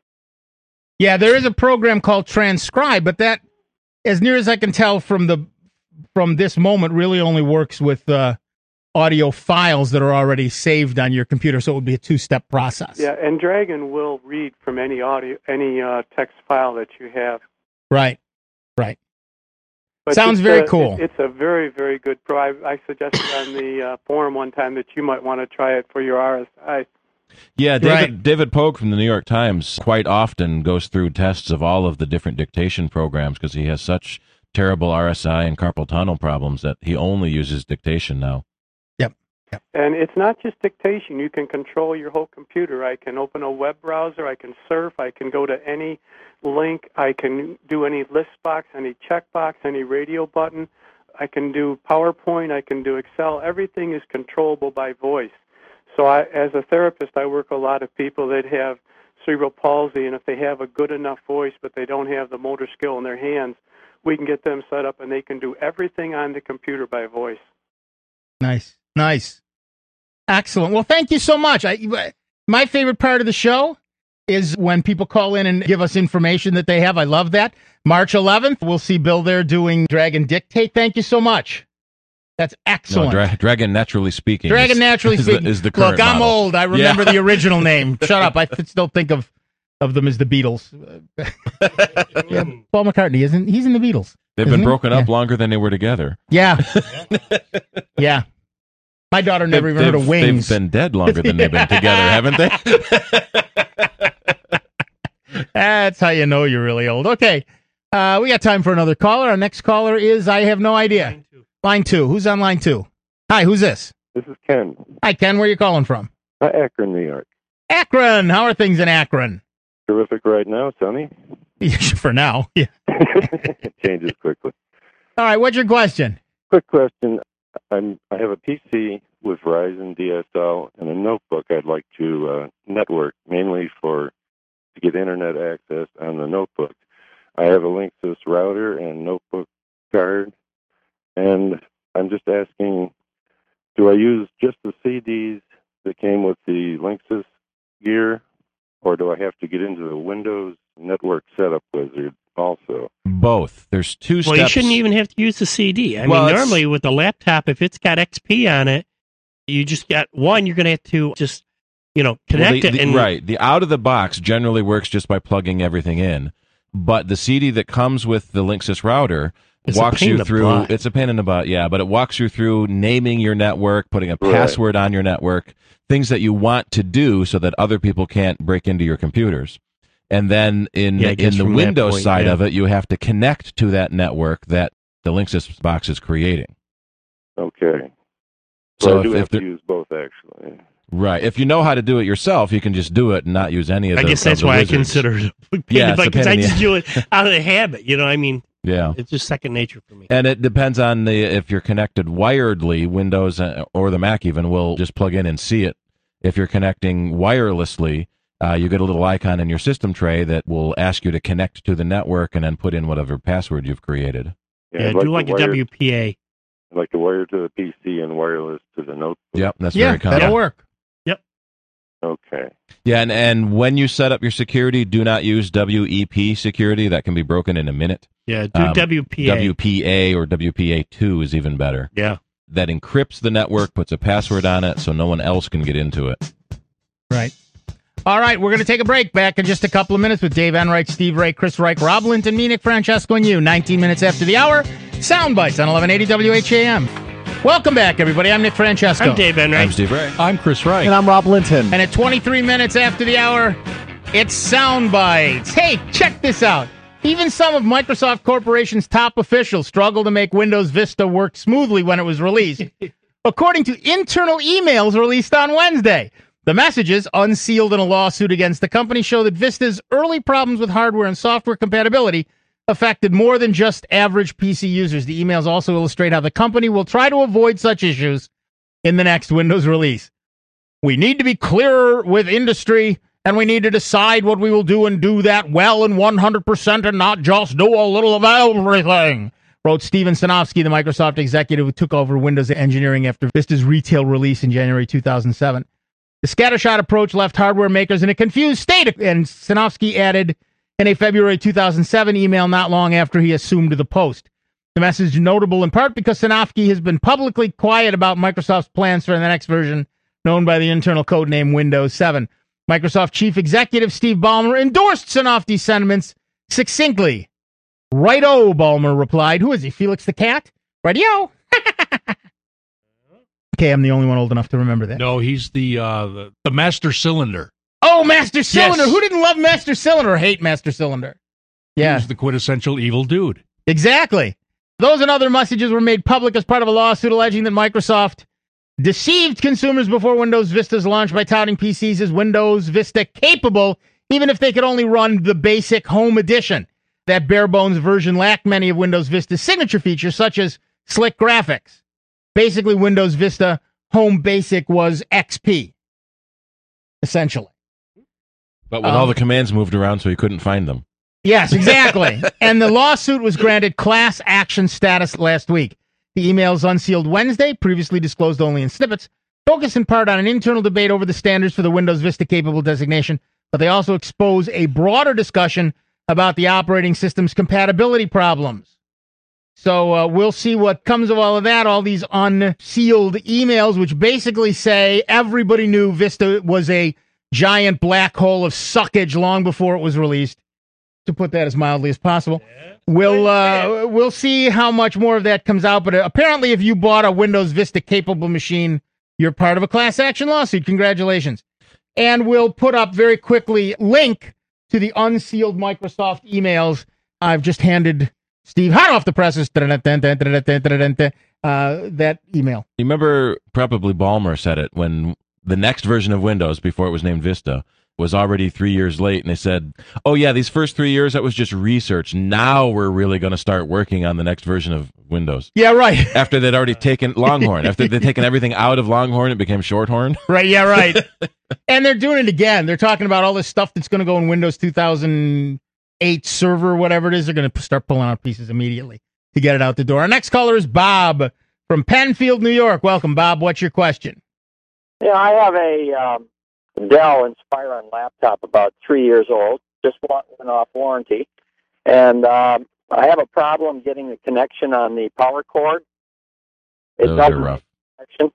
Yeah, there is a program called Transcribe, but that, as near as I can tell from the from this moment, really only works with uh, audio files that are already saved on your computer. So it would be a two-step process. Yeah, and Dragon will read from any audio, any uh, text file that you have. Right, right. But Sounds it's very a, cool. it- it's a very, very good pro. I, I suggested on the uh, forum one time that you might want to try it for your R S I. Yeah, David, Right. David Pogue from the New York Times quite often goes through tests of all of the different dictation programs because he has such terrible R S I and carpal tunnel problems that he only uses dictation now. And it's not just dictation. You can control your whole computer. I can open a web browser. I can surf. I can go to any link. I can do any list box, any checkbox, any radio button. I can do PowerPoint. I can do Excel. Everything is controllable by voice. So I, as a therapist, I work with a lot of people that have cerebral palsy, and if they have a good enough voice but they don't have the motor skill in their hands, we can get them set up, and they can do everything on the computer by voice. Nice, nice, excellent. Well, thank you so much. I, my favorite part of the show is when people call in and give us information that they have. I love that. March eleventh, we'll see Bill there doing Dragon Dictate. Thank you so much. That's No, excellent. Dra- Dragon Naturally Speaking. Dragon is, Naturally is Speaking. The, is the current Look, I'm model. old. I remember Yeah. the original name. Shut up. I th- still think of, of them as the Beatles. Yeah, Paul McCartney isn't. He's in the Beatles. They've isn't been he? broken up Yeah. longer than they were together. Yeah. Yeah. My daughter never They've- even heard of they've- Wings. They've been dead longer than they've been together, haven't they? That's how you know you're really old. Okay. Uh, we got time for another caller. Our next caller is, I have no idea. Line two. Line two. Who's on line two? Hi, who's this? This is Ken. Hi, Ken. Where are you calling from? Uh, Akron, New York. Akron. How are things in Akron? Terrific right now, sunny. For now. Yeah. It changes quickly. All right. What's your question? Quick question. I'm, I have a P C with Verizon D S L and a notebook I'd like to uh, network, mainly for to get internet access on the notebook. I have a Linksys router and notebook card, and I'm just asking, do I use just the C Ds that came with the Linksys gear, or do I have to get into the Windows Network Setup Wizard also? Both. There's two Well, steps. you shouldn't even have to use the C D. I Well, mean, it's- normally with the laptop, if it's got X P on it, you just got one. You're going to have to just, you know, Well, connect the- it. the- And right. The out of the box generally works just by plugging everything in. But the C D that comes with the Linksys router It's a walks pain in you the through. butt. It's a pain in the butt, yeah. But it walks you through naming your network, putting a Right. password on your network, things that you want to do so that other people can't break into your computers. And then in Yeah, I guess in the from that Windows point, side yeah. of it, you have to connect to that network that the Linksys box is creating. Okay. So So I if- do if have to there- use both, actually. Right. If you know how to do it yourself, you can just do it and not use any of I the guess of that's the why wizards. I consider it a pain Yeah, in the it's a butt, because pain I in the- just do it out of the habit. You know, I mean, Yeah. it's just second nature for me. And it depends on the if you're connected wiredly, Windows uh, or the Mac even will just plug in and see it. If you're connecting wirelessly, uh, you get a little icon in your system tray that will ask you to connect to the network and then put in whatever password you've created. Yeah, I'd do to like a wire- W P A. I'd like to wire to the P C and wireless to the notebook. Yep, that's Yeah, very common. that'll work. Okay. Yeah, and, and when you set up your security, do not use W E P security. That can be broken in a minute. Yeah, do Um, W P A. W P A or W P A two is even better. Yeah. That encrypts the network, puts a password on it so no one else can get into it. Right. All right, we're going to take a break. Back in just a couple of minutes with Dave Enright, Steve Ray, Chris Reich, Rob Linton, me, Nick Francesco, and you. nineteen minutes after the hour. Sound bites on eleven eighty W H A M. Welcome back, everybody. I'm Nick Francesco. I'm Dave Enright. I'm Steve Ray. I'm Chris Wright. And I'm Rob Linton. And at twenty-three minutes after the hour, it's Sound Bites. Hey, check this out. Even some of Microsoft Corporation's top officials struggled to make Windows Vista work smoothly when it was released. according to internal emails released on Wednesday. The messages, unsealed in a lawsuit against the company, show that Vista's early problems with hardware and software compatibility affected more than just average P C users. The emails also illustrate how the company will try to avoid such issues in the next Windows release. We need to be clearer with industry, and we need to decide what we will do and do that well and one hundred percent and not just do a little of everything, wrote Steven Sinofsky, the Microsoft executive who took over Windows engineering after Vista's retail release in January two thousand seven. The scattershot approach left hardware makers in a confused state, and Sinofsky added in a February two thousand seven email not long after he assumed the post. The message is notable in part because Sinofsky has been publicly quiet about Microsoft's plans for the next version, known by the internal code name Windows seven. Microsoft chief executive Steve Ballmer endorsed Sinofsky's sentiments succinctly. Righto, Ballmer replied. Who is he, Felix the Cat? Righto. Okay, I'm the only one old enough to remember that. No, he's the uh, the, the Master Cylinder. Oh, Master Cylinder. Yes. Who didn't love Master Cylinder or hate Master Cylinder? Yeah. He's the quintessential evil dude. Exactly. Those and other messages were made public as part of a lawsuit alleging that Microsoft deceived consumers before Windows Vista's launch by touting P Cs as Windows Vista capable, even if they could only run the basic Home Edition. That bare-bones version lacked many of Windows Vista's signature features, such as slick graphics. Basically, Windows Vista Home Basic was X P, essentially. But with Um, all the commands moved around so he couldn't find them. Yes, exactly. And the lawsuit was granted class action status last week. The emails unsealed Wednesday, previously disclosed only in snippets, focus in part on an internal debate over the standards for the Windows Vista capable designation, but they also expose a broader discussion about the operating system's compatibility problems. So uh, we'll see what comes of all of that, all these unsealed emails, which basically say everybody knew Vista was a giant black hole of suckage long before it was released, to put that as mildly as possible. We'll uh, we'll see how much more of that comes out, but apparently if you bought a Windows Vista capable machine, you're part of a class action lawsuit. Congratulations. And we'll put up very quickly link to the unsealed Microsoft emails I've just handed Steve hot off the presses, uh, that email. You remember, probably Ballmer said it, when the next version of Windows, before it was named Vista, was already three years late, and they said, oh yeah, these first three years, that was just research. Now we're really going to start working on the next version of Windows. Yeah, right. After they'd already taken Longhorn. After they'd taken everything out of Longhorn, it became Shorthorn. Right, yeah, right. And they're doing it again. They're talking about all this stuff that's going to go in Windows two thousand eight server, whatever it is. They're going to start pulling out pieces immediately to get it out the door. Our next caller is Bob from Penfield, New York. Welcome, Bob. What's your question? Yeah, I have a um, Dell Inspiron laptop about three years old, just went off warranty, and um, I have a problem getting the connection on the power cord. It Those doesn't are rough. make connection.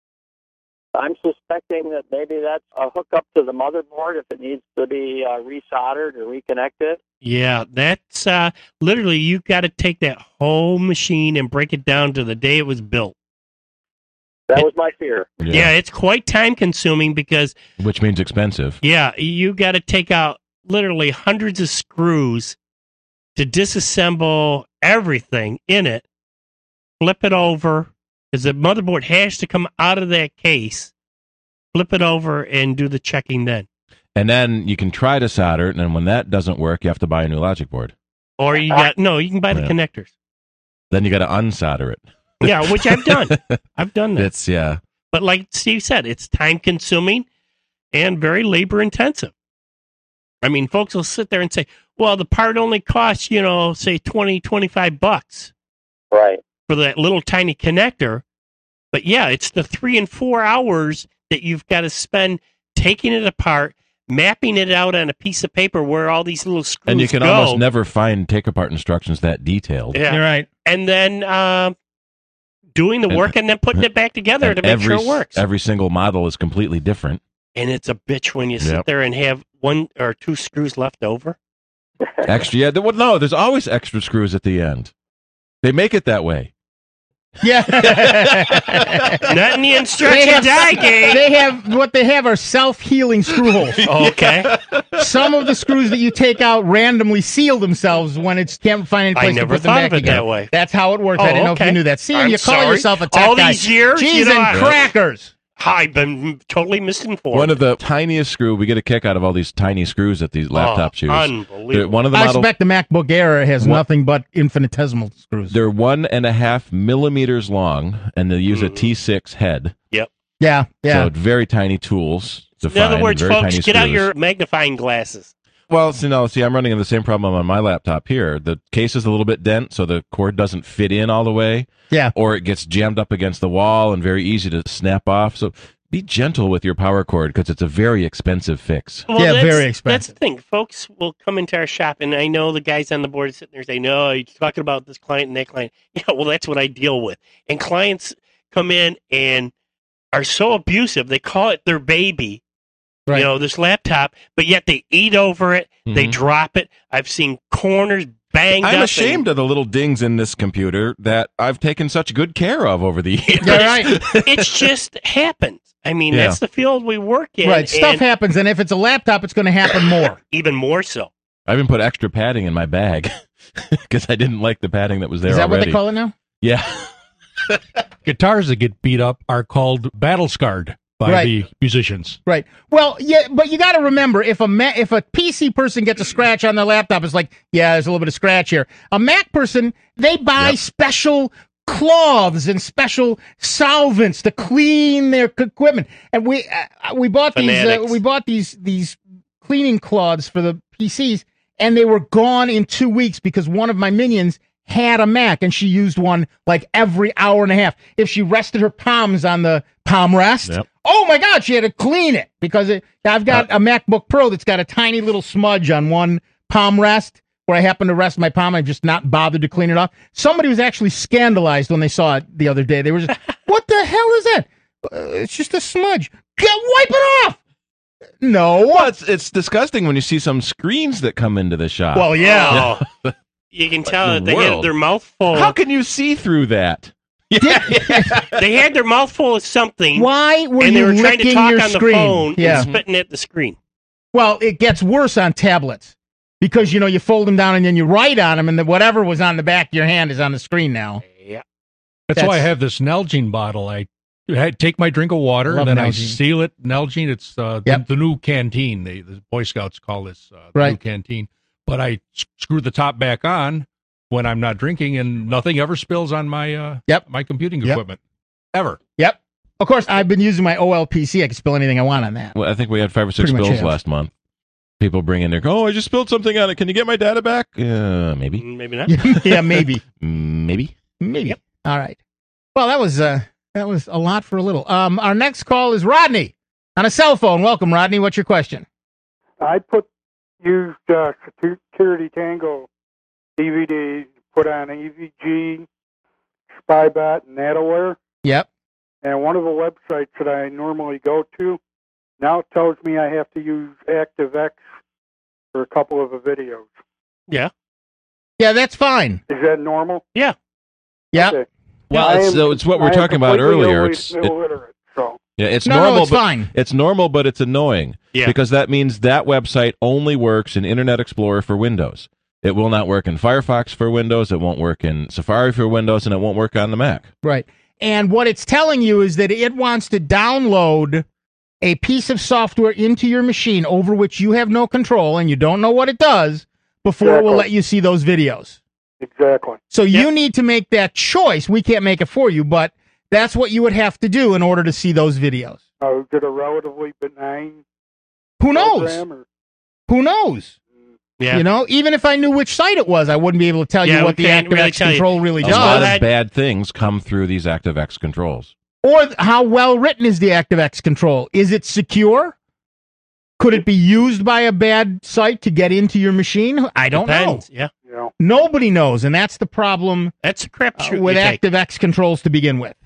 I'm suspecting that maybe that's a hookup to the motherboard if it needs to be uh, resoldered or reconnected. Yeah, that's uh, literally, you got to take that whole machine and break it down to the day it was built. That was my fear. Yeah, yeah it's quite time consuming because. Which means expensive. Yeah, you got to take out literally hundreds of screws to disassemble everything in it, flip it over, because the motherboard has to come out of that case, flip it over, and do the checking then. And then you can try to solder it, and then when that doesn't work, you have to buy a new logic board. Or you got, no, you can buy the Yeah. connectors. Then you got to unsolder it. Yeah, which I've done. I've done that. It's, yeah. But like Steve said, it's time consuming and very labor intensive. I mean, folks will sit there and say, well, the part only costs, you know, say twenty, twenty-five bucks. Right. For that little tiny connector. But yeah, it's the three and four hours that you've got to spend taking it apart, mapping it out on a piece of paper where all these little screws And you can go. almost never find take-apart instructions that detailed. Yeah. You're right. And then uh, doing the And- work and then putting it back together And to make every, sure it works. Every single model is completely different. And it's a bitch when you sit Yep. there and have one or two screws left over. Extra, yeah. there- Well, no, there's always extra screws at the end. They make it that way. Yeah. Not in the They instructions have, I gave. they have what they have are self-healing screw holes. Okay. Some of the screws that you take out randomly seal themselves when it's can't find any I place to never put them thought back of it again. that way. That's how it works. Oh, I didn't know if okay. you knew that. See, I'm you call sorry. yourself a tech All guy. these years, Cheese you know, and I- crackers. I've been totally misinformed. One of the tiniest screw. We get a kick out of all these tiny screws that these laptop shoes. unbelievable. They're- One of the I models. suspect the MacBook Air has What- nothing but infinitesimal screws. They're one and a half millimeters long, and they use a Mhm. T six head. Yep. Yeah, yeah. So very tiny tools. To In other find, words, very folks, tiny get out screws. your magnifying glasses. Well, see, no, see, I'm running into the same problem on my laptop here. The case is a little bit dent, so the cord doesn't fit in all the way. Yeah. Or it gets jammed up against the wall and very easy to snap off. So be gentle with your power cord because it's a very expensive fix. Well, Yeah, that's, very That's expensive. the thing. Folks will come into our shop, and I know the guys on the board sitting there saying, no, you're talking about this client and that client. Yeah, well, that's what I deal with. And clients come in and are so abusive. They call it their baby, Right. you know, this laptop, but yet they eat over it. They Mhm. drop it. I've seen corners banged up. I'm and- ashamed of the little dings in this computer that I've taken such good care of over the years. Yeah, right. It's just happens. I mean, Yeah. that's the field we work in. Right. Stuff and happens, and if it's a laptop, it's going to happen more. even more so. I even put extra padding in my bag because I didn't like the padding that was there Is that already. what they call it now? Yeah. Guitars that get beat up are called battle scarred by Right. the musicians. Right. Well, yeah, but you got to remember if a Ma- if a P C person gets a scratch on their laptop, it's like, yeah, there's a little bit of scratch here. A Mac person, they buy Yep. special cloths and special solvents to clean their c- equipment. And we uh, we bought these uh, Fanatics. we bought these these cleaning cloths for the P Cs, and they were gone in two weeks because one of my minions had a Mac and she used one like every hour and a half. If she rested her palms on the palm rest, Yep. oh my God, she had to clean it because it, I've got a MacBook Pro that's got a tiny little smudge on one palm rest where I happen to rest my palm. I've just not bothered to clean it off. Somebody was actually scandalized when they saw it the other day. They were just, what the hell is that? Uh, it's just a smudge. Get, wipe it off. No. Well, it's, it's disgusting when you see some screens that come into the shop. Well, yeah. Oh, you can tell the that they had world? their mouth full. How can you see through that? They had their mouth full of something. Why were and they you were trying to licking talk your on the screen? phone Yeah. and spitting at the screen. Well, it gets worse on tablets because, you know, you fold them down and then you write on them, and the, whatever was on the back of your hand is on the screen now. Yeah. That's, why I That's- have this Nalgene bottle. I I take my drink of water, Love and then I Nalgene. seal it. Nalgene, it's uh, Yep. the, the new canteen. They, the Boy Scouts call this uh, the new Right. canteen. But I s- screw the top back on when I'm not drinking, and nothing ever spills on my uh, Yep. my computing Yep. equipment. Ever. Yep. Of course, I've been using my O L P C. I can spill anything I want on that. Well, I think we had five or six Pretty much spills have. last month. People bring in their, oh, I just spilled something on it. Can you get my data back? Uh, maybe. Mm, Maybe not. Yeah, maybe. Maybe. Maybe. All right. Well, that was uh, that was a lot for a little. Um, our next call is Rodney on a cell phone. Welcome, Rodney. What's your question? I put used uh, Security Tango D V Ds, put on E V G, Spybot, and NatoWare, Yep. and one of the websites that I normally go to now tells me I have to use ActiveX for a couple of the videos. Yeah. Yeah, that's fine. Is that normal? Yeah. Yeah. Okay. Well, I it's, am- so it's what I we're am talking about completely earlier. illit- It's it- illiterate, so. yeah, it's No, no, normal. it's but fine. It's normal, but it's annoying. Yeah. Because that means that website only works in Internet Explorer for Windows. It will not work in Firefox for Windows. It won't work in Safari for Windows, and it won't work on the Mac. Right. And what it's telling you is that it wants to download a piece of software into your machine over which you have no control and you don't know what it does before it will Exactly. let you see those videos. Exactly. So you need to make that choice. We can't make it for you, but that's what you would have to do in order to see those videos. Uh, is it a relatively benign Who knows? program? Or? Who knows? Yeah. You know, even if I knew which site it was, I wouldn't be able to tell Yeah, you what we the can't really ActiveX tell you. control really A does. lot that- of bad things come through these ActiveX controls. Or th- how well written is the ActiveX control? Is it secure? Could it be used by a bad site to get into your machine? I don't Depends. know. Yeah. Yeah. Nobody knows, and that's the problem That's a uh, crapshoot. with you take. ActiveX controls to begin with.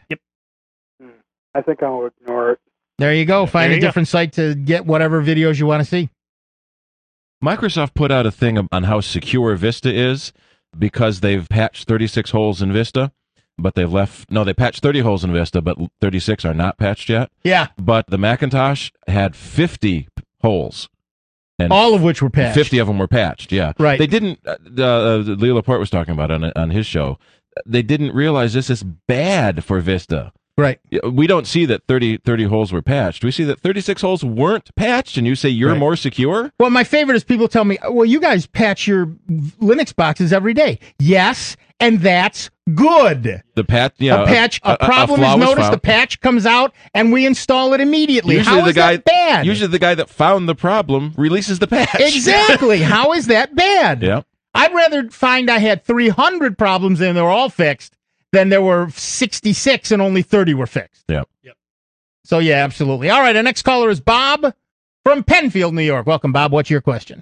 I think I'll ignore it. There you go. Find There a you go. different site to get whatever videos you want to see. Microsoft put out a thing on how secure Vista is because they've patched thirty-six holes in Vista. but they've left. No, they patched thirty holes in Vista, but thirty-six are not patched yet. Yeah. But the Macintosh had fifty holes. And all of which were patched. fifty of them were patched, yeah. Right. They didn't, uh, uh, Leo Laporte was talking about it on, on his show, they didn't realize this is bad for Vista. Right. We don't see that thirty, thirty holes were patched. We see that thirty-six holes weren't patched, and you say you're Right. more secure? Well, my favorite is people tell me, well, you guys patch your Linux boxes every day. Yes, and that's good. The patch, yeah. a patch, a, problem flaw is was noticed, found. the patch comes out, and we install it immediately. Usually How the is guy, that bad? Usually the guy that found the problem releases the patch. Exactly. How is that bad? Yeah. I'd rather find I had three hundred problems and they were all fixed than there were sixty-six and only thirty were fixed. Yeah. Yep. So, yeah, absolutely. All right, our next caller is Bob from Penfield, New York. Welcome, Bob. What's your question?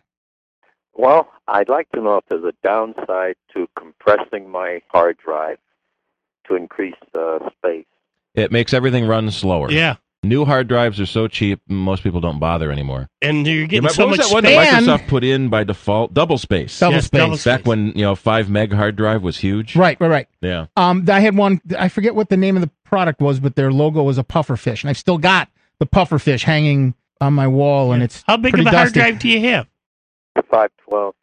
Well, I'd like to know if there's a downside to compressing my hard drive to increase uh, space. It makes everything run slower. Yeah. New hard drives are so cheap, most people don't bother anymore. And you're getting Yeah, so what was much that one space. that Microsoft put in by default? Double space. Double Yes, space. double Back space. when, you know, five meg hard drive was huge. Right, right, right. Yeah. Um, I had one, I forget what the name of the product was, but their logo was a pufferfish, and I've still got the pufferfish hanging on my wall, and it's How big pretty of a hard dusty. drive do you have? five twelve.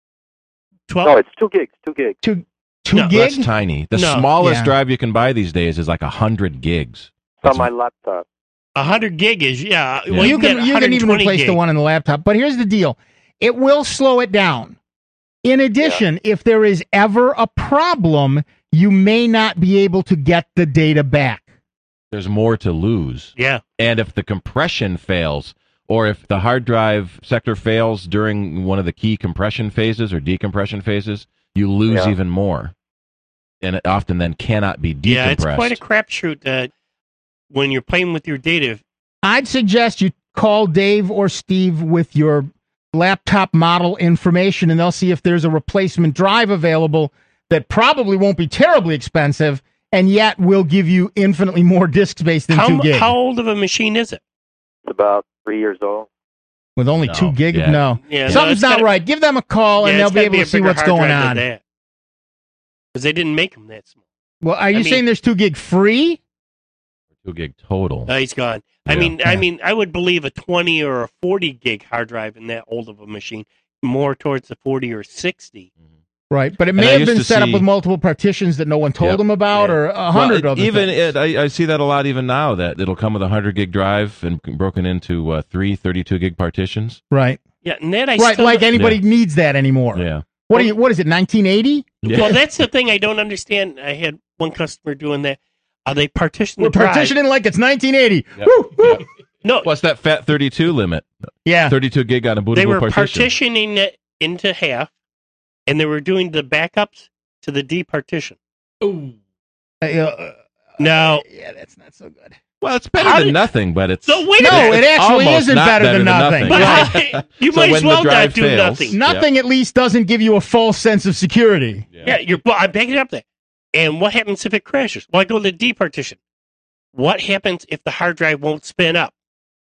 twelve? No, it's two gigs. Two gigs. Two, two No, gig? that's tiny. The No. smallest Yeah. drive you can buy these days is like one hundred gigs. It's on my laptop. A hundred gig is yeah. Yeah. Well, you can get you can even 120 replace gig. the one in the laptop. But here's the deal: it will slow it down. In addition, if there is ever a problem, you may not be able to get the data back. There's more to lose. Yeah. And if the compression fails, or if the hard drive sector fails during one of the key compression phases or decompression phases, you lose Yeah. even more. And it often then cannot be decompressed. Yeah, it's quite a crapshoot uh, when you're playing with your data. I'd suggest you call Dave or Steve with your laptop model information, and they'll see if there's a replacement drive available that probably won't be terribly expensive, and yet will give you infinitely more disk space than How, two mu- gig. how old of a machine is it? It's about three years old. With only two gig? Yeah. No. Yeah, no, Something's it's not gotta- right. Give them a call, and Yeah, they'll it's be gotta able a to see bigger what's hard going drive on. than because they didn't make them that small. Well, are you I mean- saying there's two gig free? Two gig total. Oh, he's gone. I Yeah. mean, I mean, I would believe a twenty or a forty gig hard drive in that old of a machine, more towards the forty or sixty. Right, but it And may I have used been to set up see- with multiple partitions that no one told Yep. them about, or a hundred Well, other even things. it, I, I see that a lot even now, that it'll come with a one hundred gig drive and broken into uh, three thirty-two gig partitions. Right. Yeah, and that I right, still like don't- anybody needs that anymore. Yeah. What do you? What is it? nineteen eighty? Well, that's the thing I don't understand. I had one customer doing that. Are they partition We're the drive? partitioning like it's nineteen eighty. Yep. Woo, woo. No, What's that fat thirty-two limit? Yeah. thirty-two gig on a bootable they were partition. partitioning it into half, and they were doing the backups to the D partition. Ooh. Uh, No. Yeah, that's not so good. Well, it's better How than did- nothing, but it's So wait a No, minute. it actually almost isn't not better than nothing. But Right. how- you So might when as the well drive not do fails- nothing. Nothing at least doesn't give you a false sense of security. Yeah, you're. Well, I'm backing up there. And what happens if it crashes? Well, I go to the D partition. What happens if the hard drive won't spin up?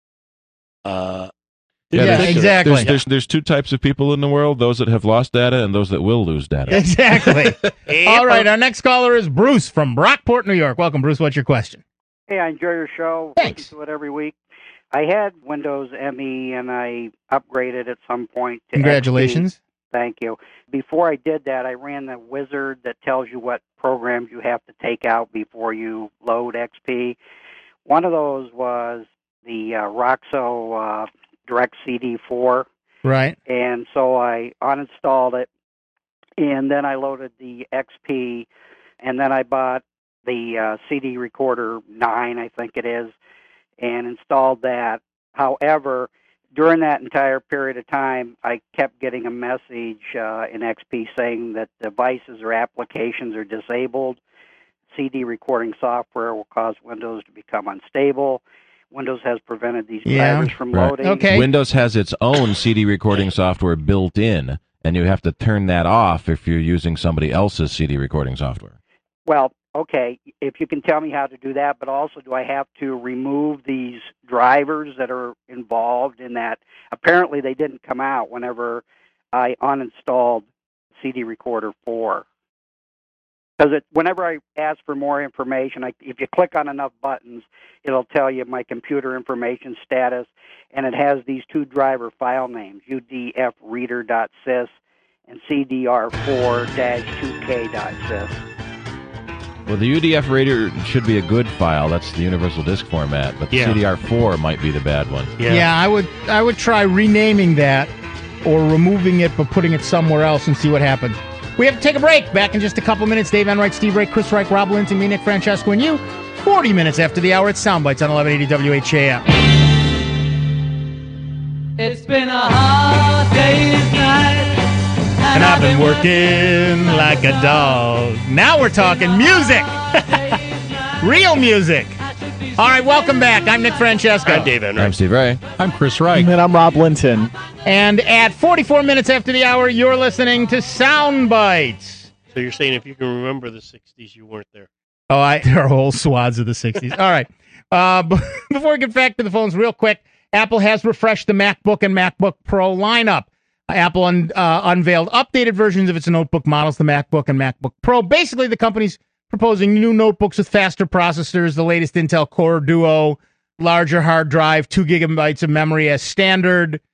Uh, Yeah, there's- exactly. There's, there's there's two types of people in the world: those that have lost data and those that will lose data. Exactly. All right, our next caller is Bruce from Brockport, New York. Welcome, Bruce. What's your question? Hey, I enjoy your show. Thanks. Listen to it every week. I had Windows M E and I upgraded at some point to Congratulations. X P. Thank you. Before I did that, I ran the wizard that tells you what programs you have to take out before you load X P. One of those was the uh, Roxo uh, Direct C D four. Right. And so I uninstalled it, and then I loaded the X P, and then I bought the uh, C D Recorder nine, I think it is, and installed that. However, during that entire period of time, I kept getting a message uh, in X P saying that devices or applications are disabled. C D recording software will cause Windows to become unstable. Windows has prevented these Yeah. drivers from Right. loading. Okay. Windows has its own C D recording software built in, and you have to turn that off if you're using somebody else's C D recording software. Well, okay, if you can tell me how to do that, but also do I have to remove these drivers that are involved in that? Apparently they didn't come out whenever I uninstalled C D Recorder four. Because it, whenever I ask for more information, I, if you click on enough buttons, it'll tell you my computer information status, and it has these two driver file names, U D F reader dot sys and C D R four dash two K dot sys. Well, the U D F reader should be a good file. That's the universal disk format, but the Yeah. C D R four might be the bad one. Yeah. I would I would try renaming that or removing it but putting it somewhere else and see what happens. We have to take a break. Back in just a couple minutes. Dave Enright, Steve Ray, Chris Reich, Rob Linton, me, Nick Francesco, and you. forty minutes after the hour, it's Soundbites on eleven eighty W H A M. It's been a hard day's night, And I've been working like a dog. Now we're talking music. Real music. All right, welcome back. I'm Nick Francesco. I'm Dave Enright. I'm Steve Ray. I'm Chris Wright. And I'm Rob Linton. And at forty-four minutes after the hour, you're listening to Soundbites. So you're saying if you can remember the sixties, you weren't there. Oh, I, there are whole swaths of the sixties. All right. Uh, b- before we get back to the phones real quick, Apple has refreshed the MacBook and MacBook Pro lineup. Apple un, uh, unveiled updated versions of its notebook models, the MacBook and MacBook Pro. Basically, the company's proposing new notebooks with faster processors, the latest Intel Core Duo, larger hard drive, two gigabytes of memory as standard,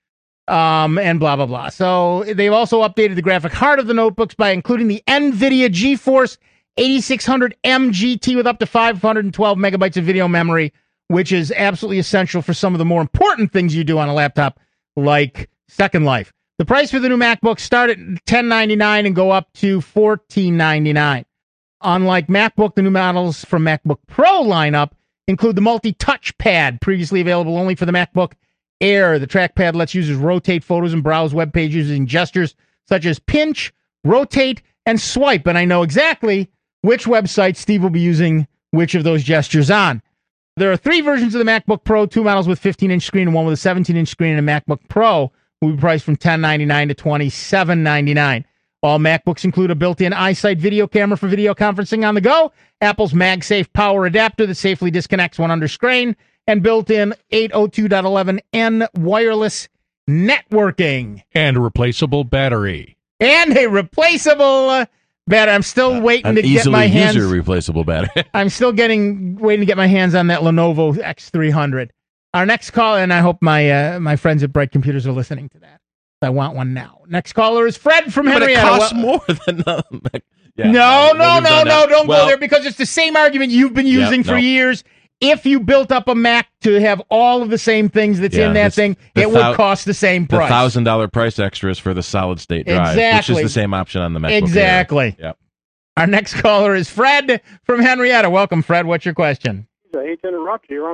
um, and blah, blah, blah. So they've also updated the graphic card of the notebooks by including the NVIDIA GeForce eighty-six hundred M G T with up to five hundred twelve megabytes of video memory, which is absolutely essential for some of the more important things you do on a laptop, like Second Life. The price for the new MacBook start at ten ninety-nine and go up to fourteen ninety-nine. Unlike MacBook, the new models from MacBook Pro lineup include the multi-touch pad, previously available only for the MacBook Air. The trackpad lets users rotate photos and browse web pages using gestures such as pinch, rotate, and swipe. And I know exactly which website Steve will be using which of those gestures on. There are three versions of the MacBook Pro, two models with fifteen-inch screen and one with a seventeen-inch screen, and a MacBook Pro will be priced from ten ninety-nine to twenty-seven ninety-nine. All MacBooks include a built-in iSight video camera for video conferencing on the go, Apple's MagSafe power adapter that safely disconnects when under strain, and built-in eight oh two dot eleven n wireless networking. And a replaceable battery. And a replaceable uh, battery. I'm still waiting An to get easily my hands... user replaceable battery. I'm still getting waiting to get my hands on that Lenovo X three hundred. Our next call, and I hope my uh, my friends at Bright Computers are listening to that. I want one now. Next caller is Fred from But it Henrietta. costs Well- more than the Mac. Yeah, no, no, we've no, done no, that. don't Well, go there because it's the same argument you've been Yeah, using for no. years. If you built up a Mac to have all of the same things that's Yeah, in that this- thing, the it thou- would cost the same The price. thousand dollar price extras for the solid state drive, which Exactly. is the same option on the MacBook Air. Exactly. Yep. Our next caller is Fred from Henrietta. Welcome, Fred. What's your question? I hate to interrupt you. You're on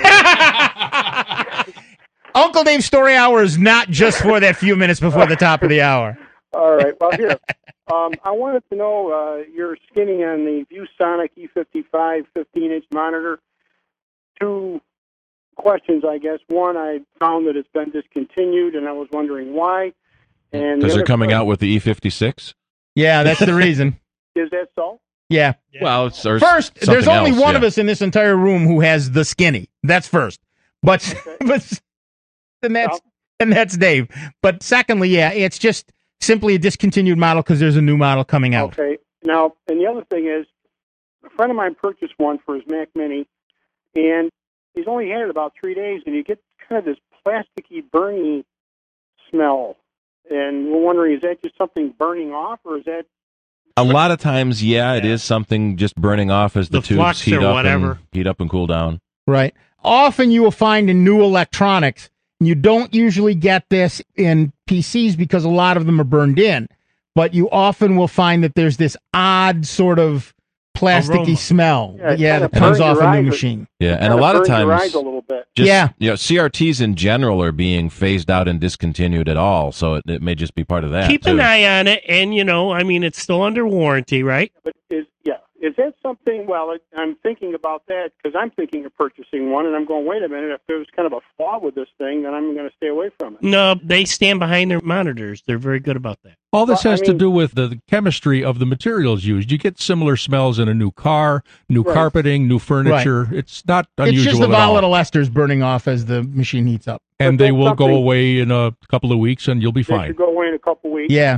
a roll. Uncle Dave's Story Hour is not just for that few minutes before the top of the hour. All right. Well, here. Um, I wanted to know uh, your skinning on the ViewSonic E fifty-five fifteen-inch monitor. Two questions, I guess. One, I found that it's been discontinued, and I was wondering why. And Because the they're other coming question- out with the E fifty-six. Yeah, that's the reason. Is that so? Yeah. Well, it's or First, there's something only else, one yeah. of us in this entire room who has the skinny. That's first. But but and that's and that's Dave. But secondly, yeah, it's just simply a discontinued model because there's a new model coming out. Okay. Now, and the other thing is, a friend of mine purchased one for his Mac Mini, and he's only had it about three days, and you get kind of this plasticky, burny smell. And we're wondering, is that just something burning off, or is that A lot of times, yeah, it is something just burning off as the, The tubes flux heat or up whatever. and heat up and cool down. Right. Often you will find in new electronics, and you don't usually get this in P Cs because a lot of them are burned in, but you often will find that there's this odd sort of plasticky Aroma. smell. Yeah, it Yeah, kinda that comes burns off your a new eyes. machine. Yeah, and kinda a lot of burns your times, eyes a little bit? just, Yeah. you know, C R Ts in general are being phased out and discontinued at all, so it, it may just be part of that. Keep too. an eye on it, and you know, I mean, it's still under warranty, right? But is yeah, is that something? Well, it, I'm thinking about that because I'm thinking of purchasing one, and I'm going, wait a minute, if there's kind of a flaw with this thing, then I'm going to stay away from it. No, they stand behind their monitors. They're very good about that. All this Well, I has to mean- do with the, the chemistry of the materials used. You get similar smells in a new car, new Right. carpeting, new furniture. It's not It's unusual just the at all. volatile esters burning off as the machine heats up. And But they that's will go something- away in a couple of weeks, and you'll be They fine. should go away in a couple weeks. Yeah.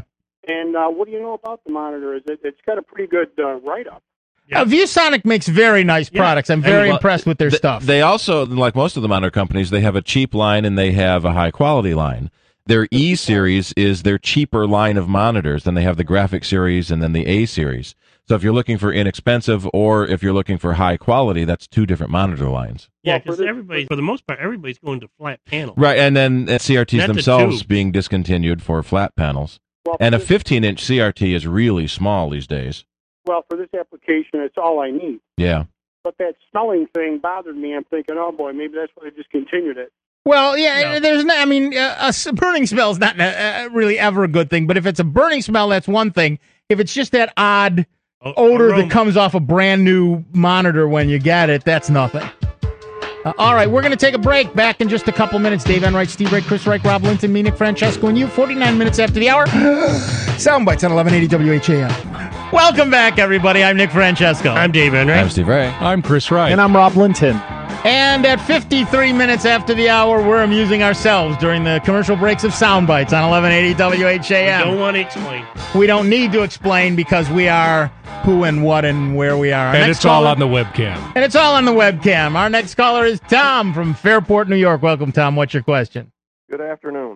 And uh, what do you know about the monitor? Is it, it's got a pretty good uh, write-up. Uh, ViewSonic makes very nice products. I'm very And, well, impressed with their th- stuff. They also, like most of the monitor companies, they have a cheap line and they have a high quality line. Their E series is their cheaper line of monitors. Then they have the graphic series and then the A series. So if you're looking for inexpensive or if you're looking for high quality, that's two different monitor lines. Yeah, because everybody, for the most part, everybody's going to flat panel. Right, and then uh, C R Ts Not the themselves tube. being discontinued for flat panels. Well, And a this- fifteen inch C R T is really small these days. Well, for this application, it's all I need. Yeah. But that smelling thing bothered me. I'm thinking, oh boy, maybe that's why they discontinued it. Well, yeah, there's no, I mean, uh, a s- burning smell is not uh, really ever a good thing, but if it's a burning smell, that's one thing. If it's just that odd odor aroma. that comes off a brand new monitor when you get it, that's nothing. Uh, all right, we're going to take a break. Back in just a couple minutes. Dave Enright, Steve Ray, Chris Reich, Rob Linton, me, Nick Francesco, and you. forty-nine minutes after the hour. Soundbites on eleven eighty W H A M. Welcome back, everybody. I'm Nick Francesco. I'm Dave Enright. I'm Steve Ray. I'm Chris Wright. And I'm Rob Linton. And at fifty-three minutes after the hour, we're amusing ourselves during the commercial breaks of Soundbites on eleven eighty W H A M. I don't want to explain. We don't need to explain because we are who and what and where we are. Our And next it's all caller- on the webcam. And it's all on the webcam. Our next caller is Tom from Fairport, New York. Welcome, Tom. What's your question? Good afternoon.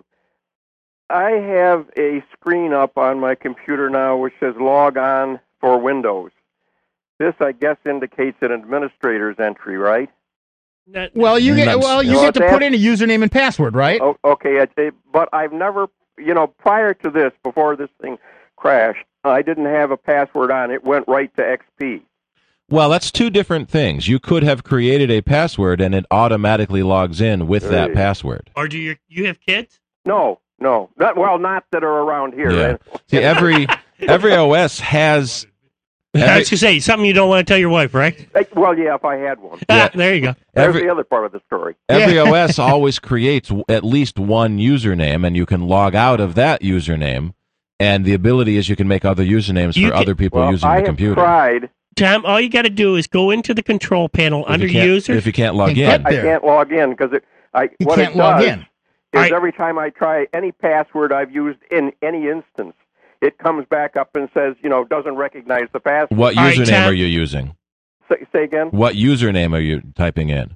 I have a screen up on my computer now which says log on for Windows. This, I guess, indicates an administrator's entry, right? Well, you get well, you Well, get to it's put ask- in a username and password, right? Oh, okay, I say, but I've never, you know, prior to this, before this thing crashed, I didn't have a password on. It went right to X P. Well, that's two different things. You could have created a password and it automatically logs in with that Hey. password. Or do you you have kids? No, no, not well, not that are around here. Yeah. And- See, every every O S has. I Every, was going to say, something you don't want to tell your wife, right? Eh, well, yeah, if I had one. Ah, there you go. There's Every- the other part of the story. every O S always creates w- at least one username, and you can log out of that username. And the ability is you can make other usernames You for can- other people Well, using I the have computer. tried. Tom, all you got to do is go into the control panel If under you can't- users. If you can't log And in. get I there. can't log in because it. I You what can't it log does in. is Right. every time I try any password I've used in any instance, it comes back up and says, you know, doesn't recognize the password. What All right, username Tom. are you using? Say, say again. What username are you typing in?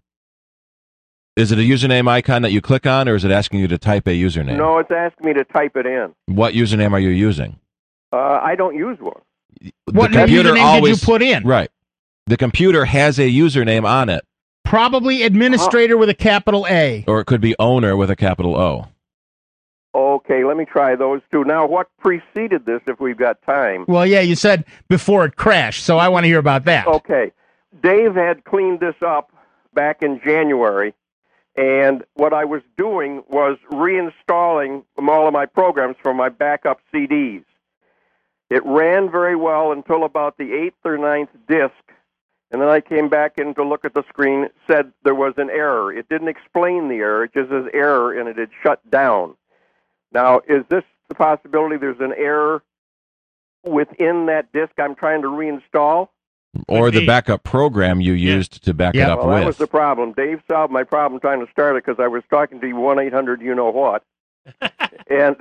Is it a username icon that you click on, or is it asking you to type a username? No, it's asking me to type it in. What username are you using? Uh, I don't use one. What the computer username always, did you put in? Right. The computer has a username on it, Probably administrator with a capital A. or it could be owner with a capital O. Okay, let me try those two. Now, what preceded this, if we've got time? Well, yeah, you said before it crashed, so I want to hear about that. Okay. Dave had cleaned this up back in January, and what I was doing was reinstalling all of my programs from my backup C Ds. It ran very well until about the eighth or ninth disk, and then I came back in to look at the screen, said there was an error. It didn't explain the error, it just says error, and it had shut down. Now, is this the possibility there's an error within that disk I'm trying to reinstall? Or Could the be. backup program you used to back it Yeah. up Well, that was with. the problem. Dave solved my problem trying to start it because I was talking to one eight hundred you know what, and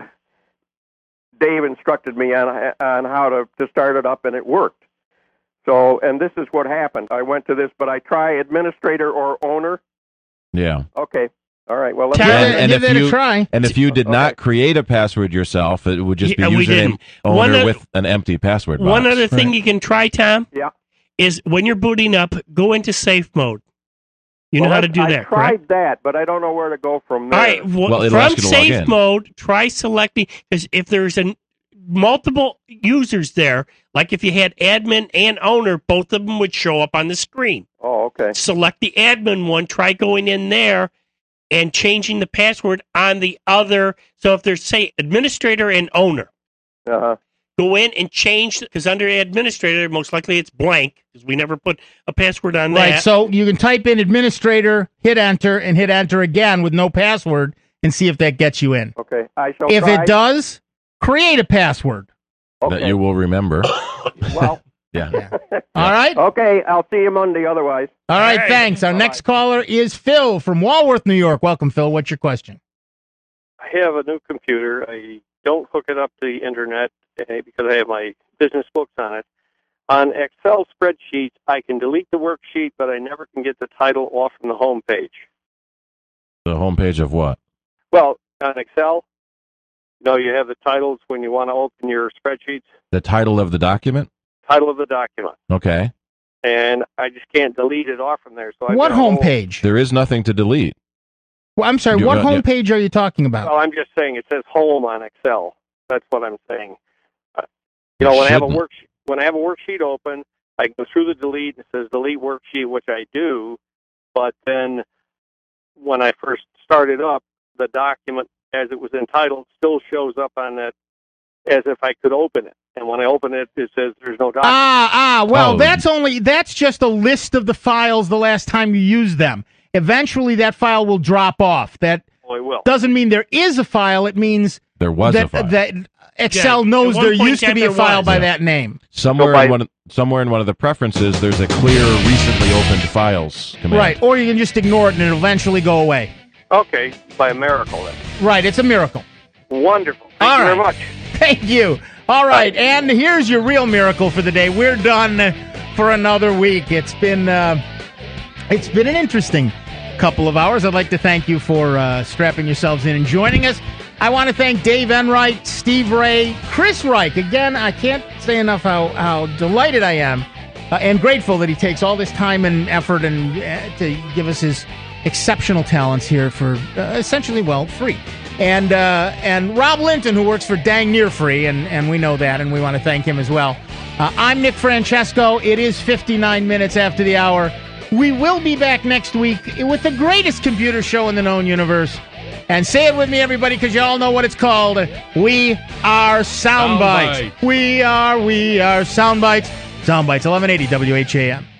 Dave instructed me on on how to, to start it up, and it worked. So, and this is what happened. I went to this, but I try administrator or owner. Yeah. Okay. All right. Well, let's Give And, it- and give if it a you try. and if you did Okay. not create a password yourself, it would just Yeah, be we username didn't. One owner of- with an empty password box. One other thing you can try, Tom, Yeah. is when you're booting up, go into safe mode. You know Well, how to I- do I that, tried correct? that, but I don't know where to go from All there. right. Well, Well, it'll from ask you to log safe in. mode, try selecting, because if there's an multiple users there, like if you had admin and owner, both of them would show up on the screen. Oh, okay. Select the admin one, try going in there and changing the password on the other. So if there's, say, administrator and owner, Uh-huh. go in and change, because under administrator, most likely it's blank, because we never put a password on Right, that. so you can type in administrator, hit enter, and hit enter again with no password and see if that gets you in. Okay. I shall If try. it does, create a password. Okay. that you will remember. Well, Yeah. All right? okay. I'll see you Monday otherwise. All right, right. thanks. Our next caller is Phil from Walworth, New York. Welcome, Phil. What's your question? I have a new computer. I don't hook it up to the internet, okay, because I have my business books on it. On Excel spreadsheets, I can delete the worksheet, but I never can get the title off from the home page. The homepage of what? Well, on Excel, you know, you have the titles when you want to open your spreadsheets, The title of the document? title of the document. Okay. And I just can't delete it off from there. So I've What got a whole- homepage? There is nothing to delete. Well, I'm sorry, You- what uh, yeah. homepage are you talking about? Well, I'm just saying it says home on Excel. That's what I'm saying. Uh, you know, It when I have a shouldn't. worksheet, when I have a worksheet open, I go through the delete and it says delete worksheet, which I do. But then when I first started up, the document as it was entitled still shows up on that as if I could open it. And when I open it, it says there's no document. Ah, ah, well, Oh. that's only, that's just a list of the files the last time you used them. Eventually that file will drop off. That Oh, it will. doesn't mean there is a file. It means There was that, a file. that Excel Yeah, knows at one there point used to in be time a there file was. by Yeah. that name. Somewhere So by- in one of, somewhere in one of the preferences, there's a clear recently opened files command. Right, or you can just ignore it and it'll eventually go away. Okay, by a miracle then. Right, it's a miracle. Wonderful. Thank All you very right. much. Thank you. All right, and here's your real miracle for the day. We're done for another week. It's been uh, it's been an interesting couple of hours. I'd like to thank you for uh, strapping yourselves in and joining us. I want to thank Dave Enright, Steve Ray, Chris Reich. Again, I can't say enough how, how delighted I am uh, and grateful that he takes all this time and effort and uh, to give us his exceptional talents here for uh, essentially, well, free. And uh, and Rob Linton, who works for dang near free, and, and we know that, and we want to thank him as well. Uh, I'm Nick Francesco. It is fifty-nine minutes after the hour. We will be back next week with the greatest computer show in the known universe. And say it with me, everybody, because you all know what it's called. We are Soundbites. Soundbite. We are, we are Soundbites. Soundbites, eleven eighty W H A M.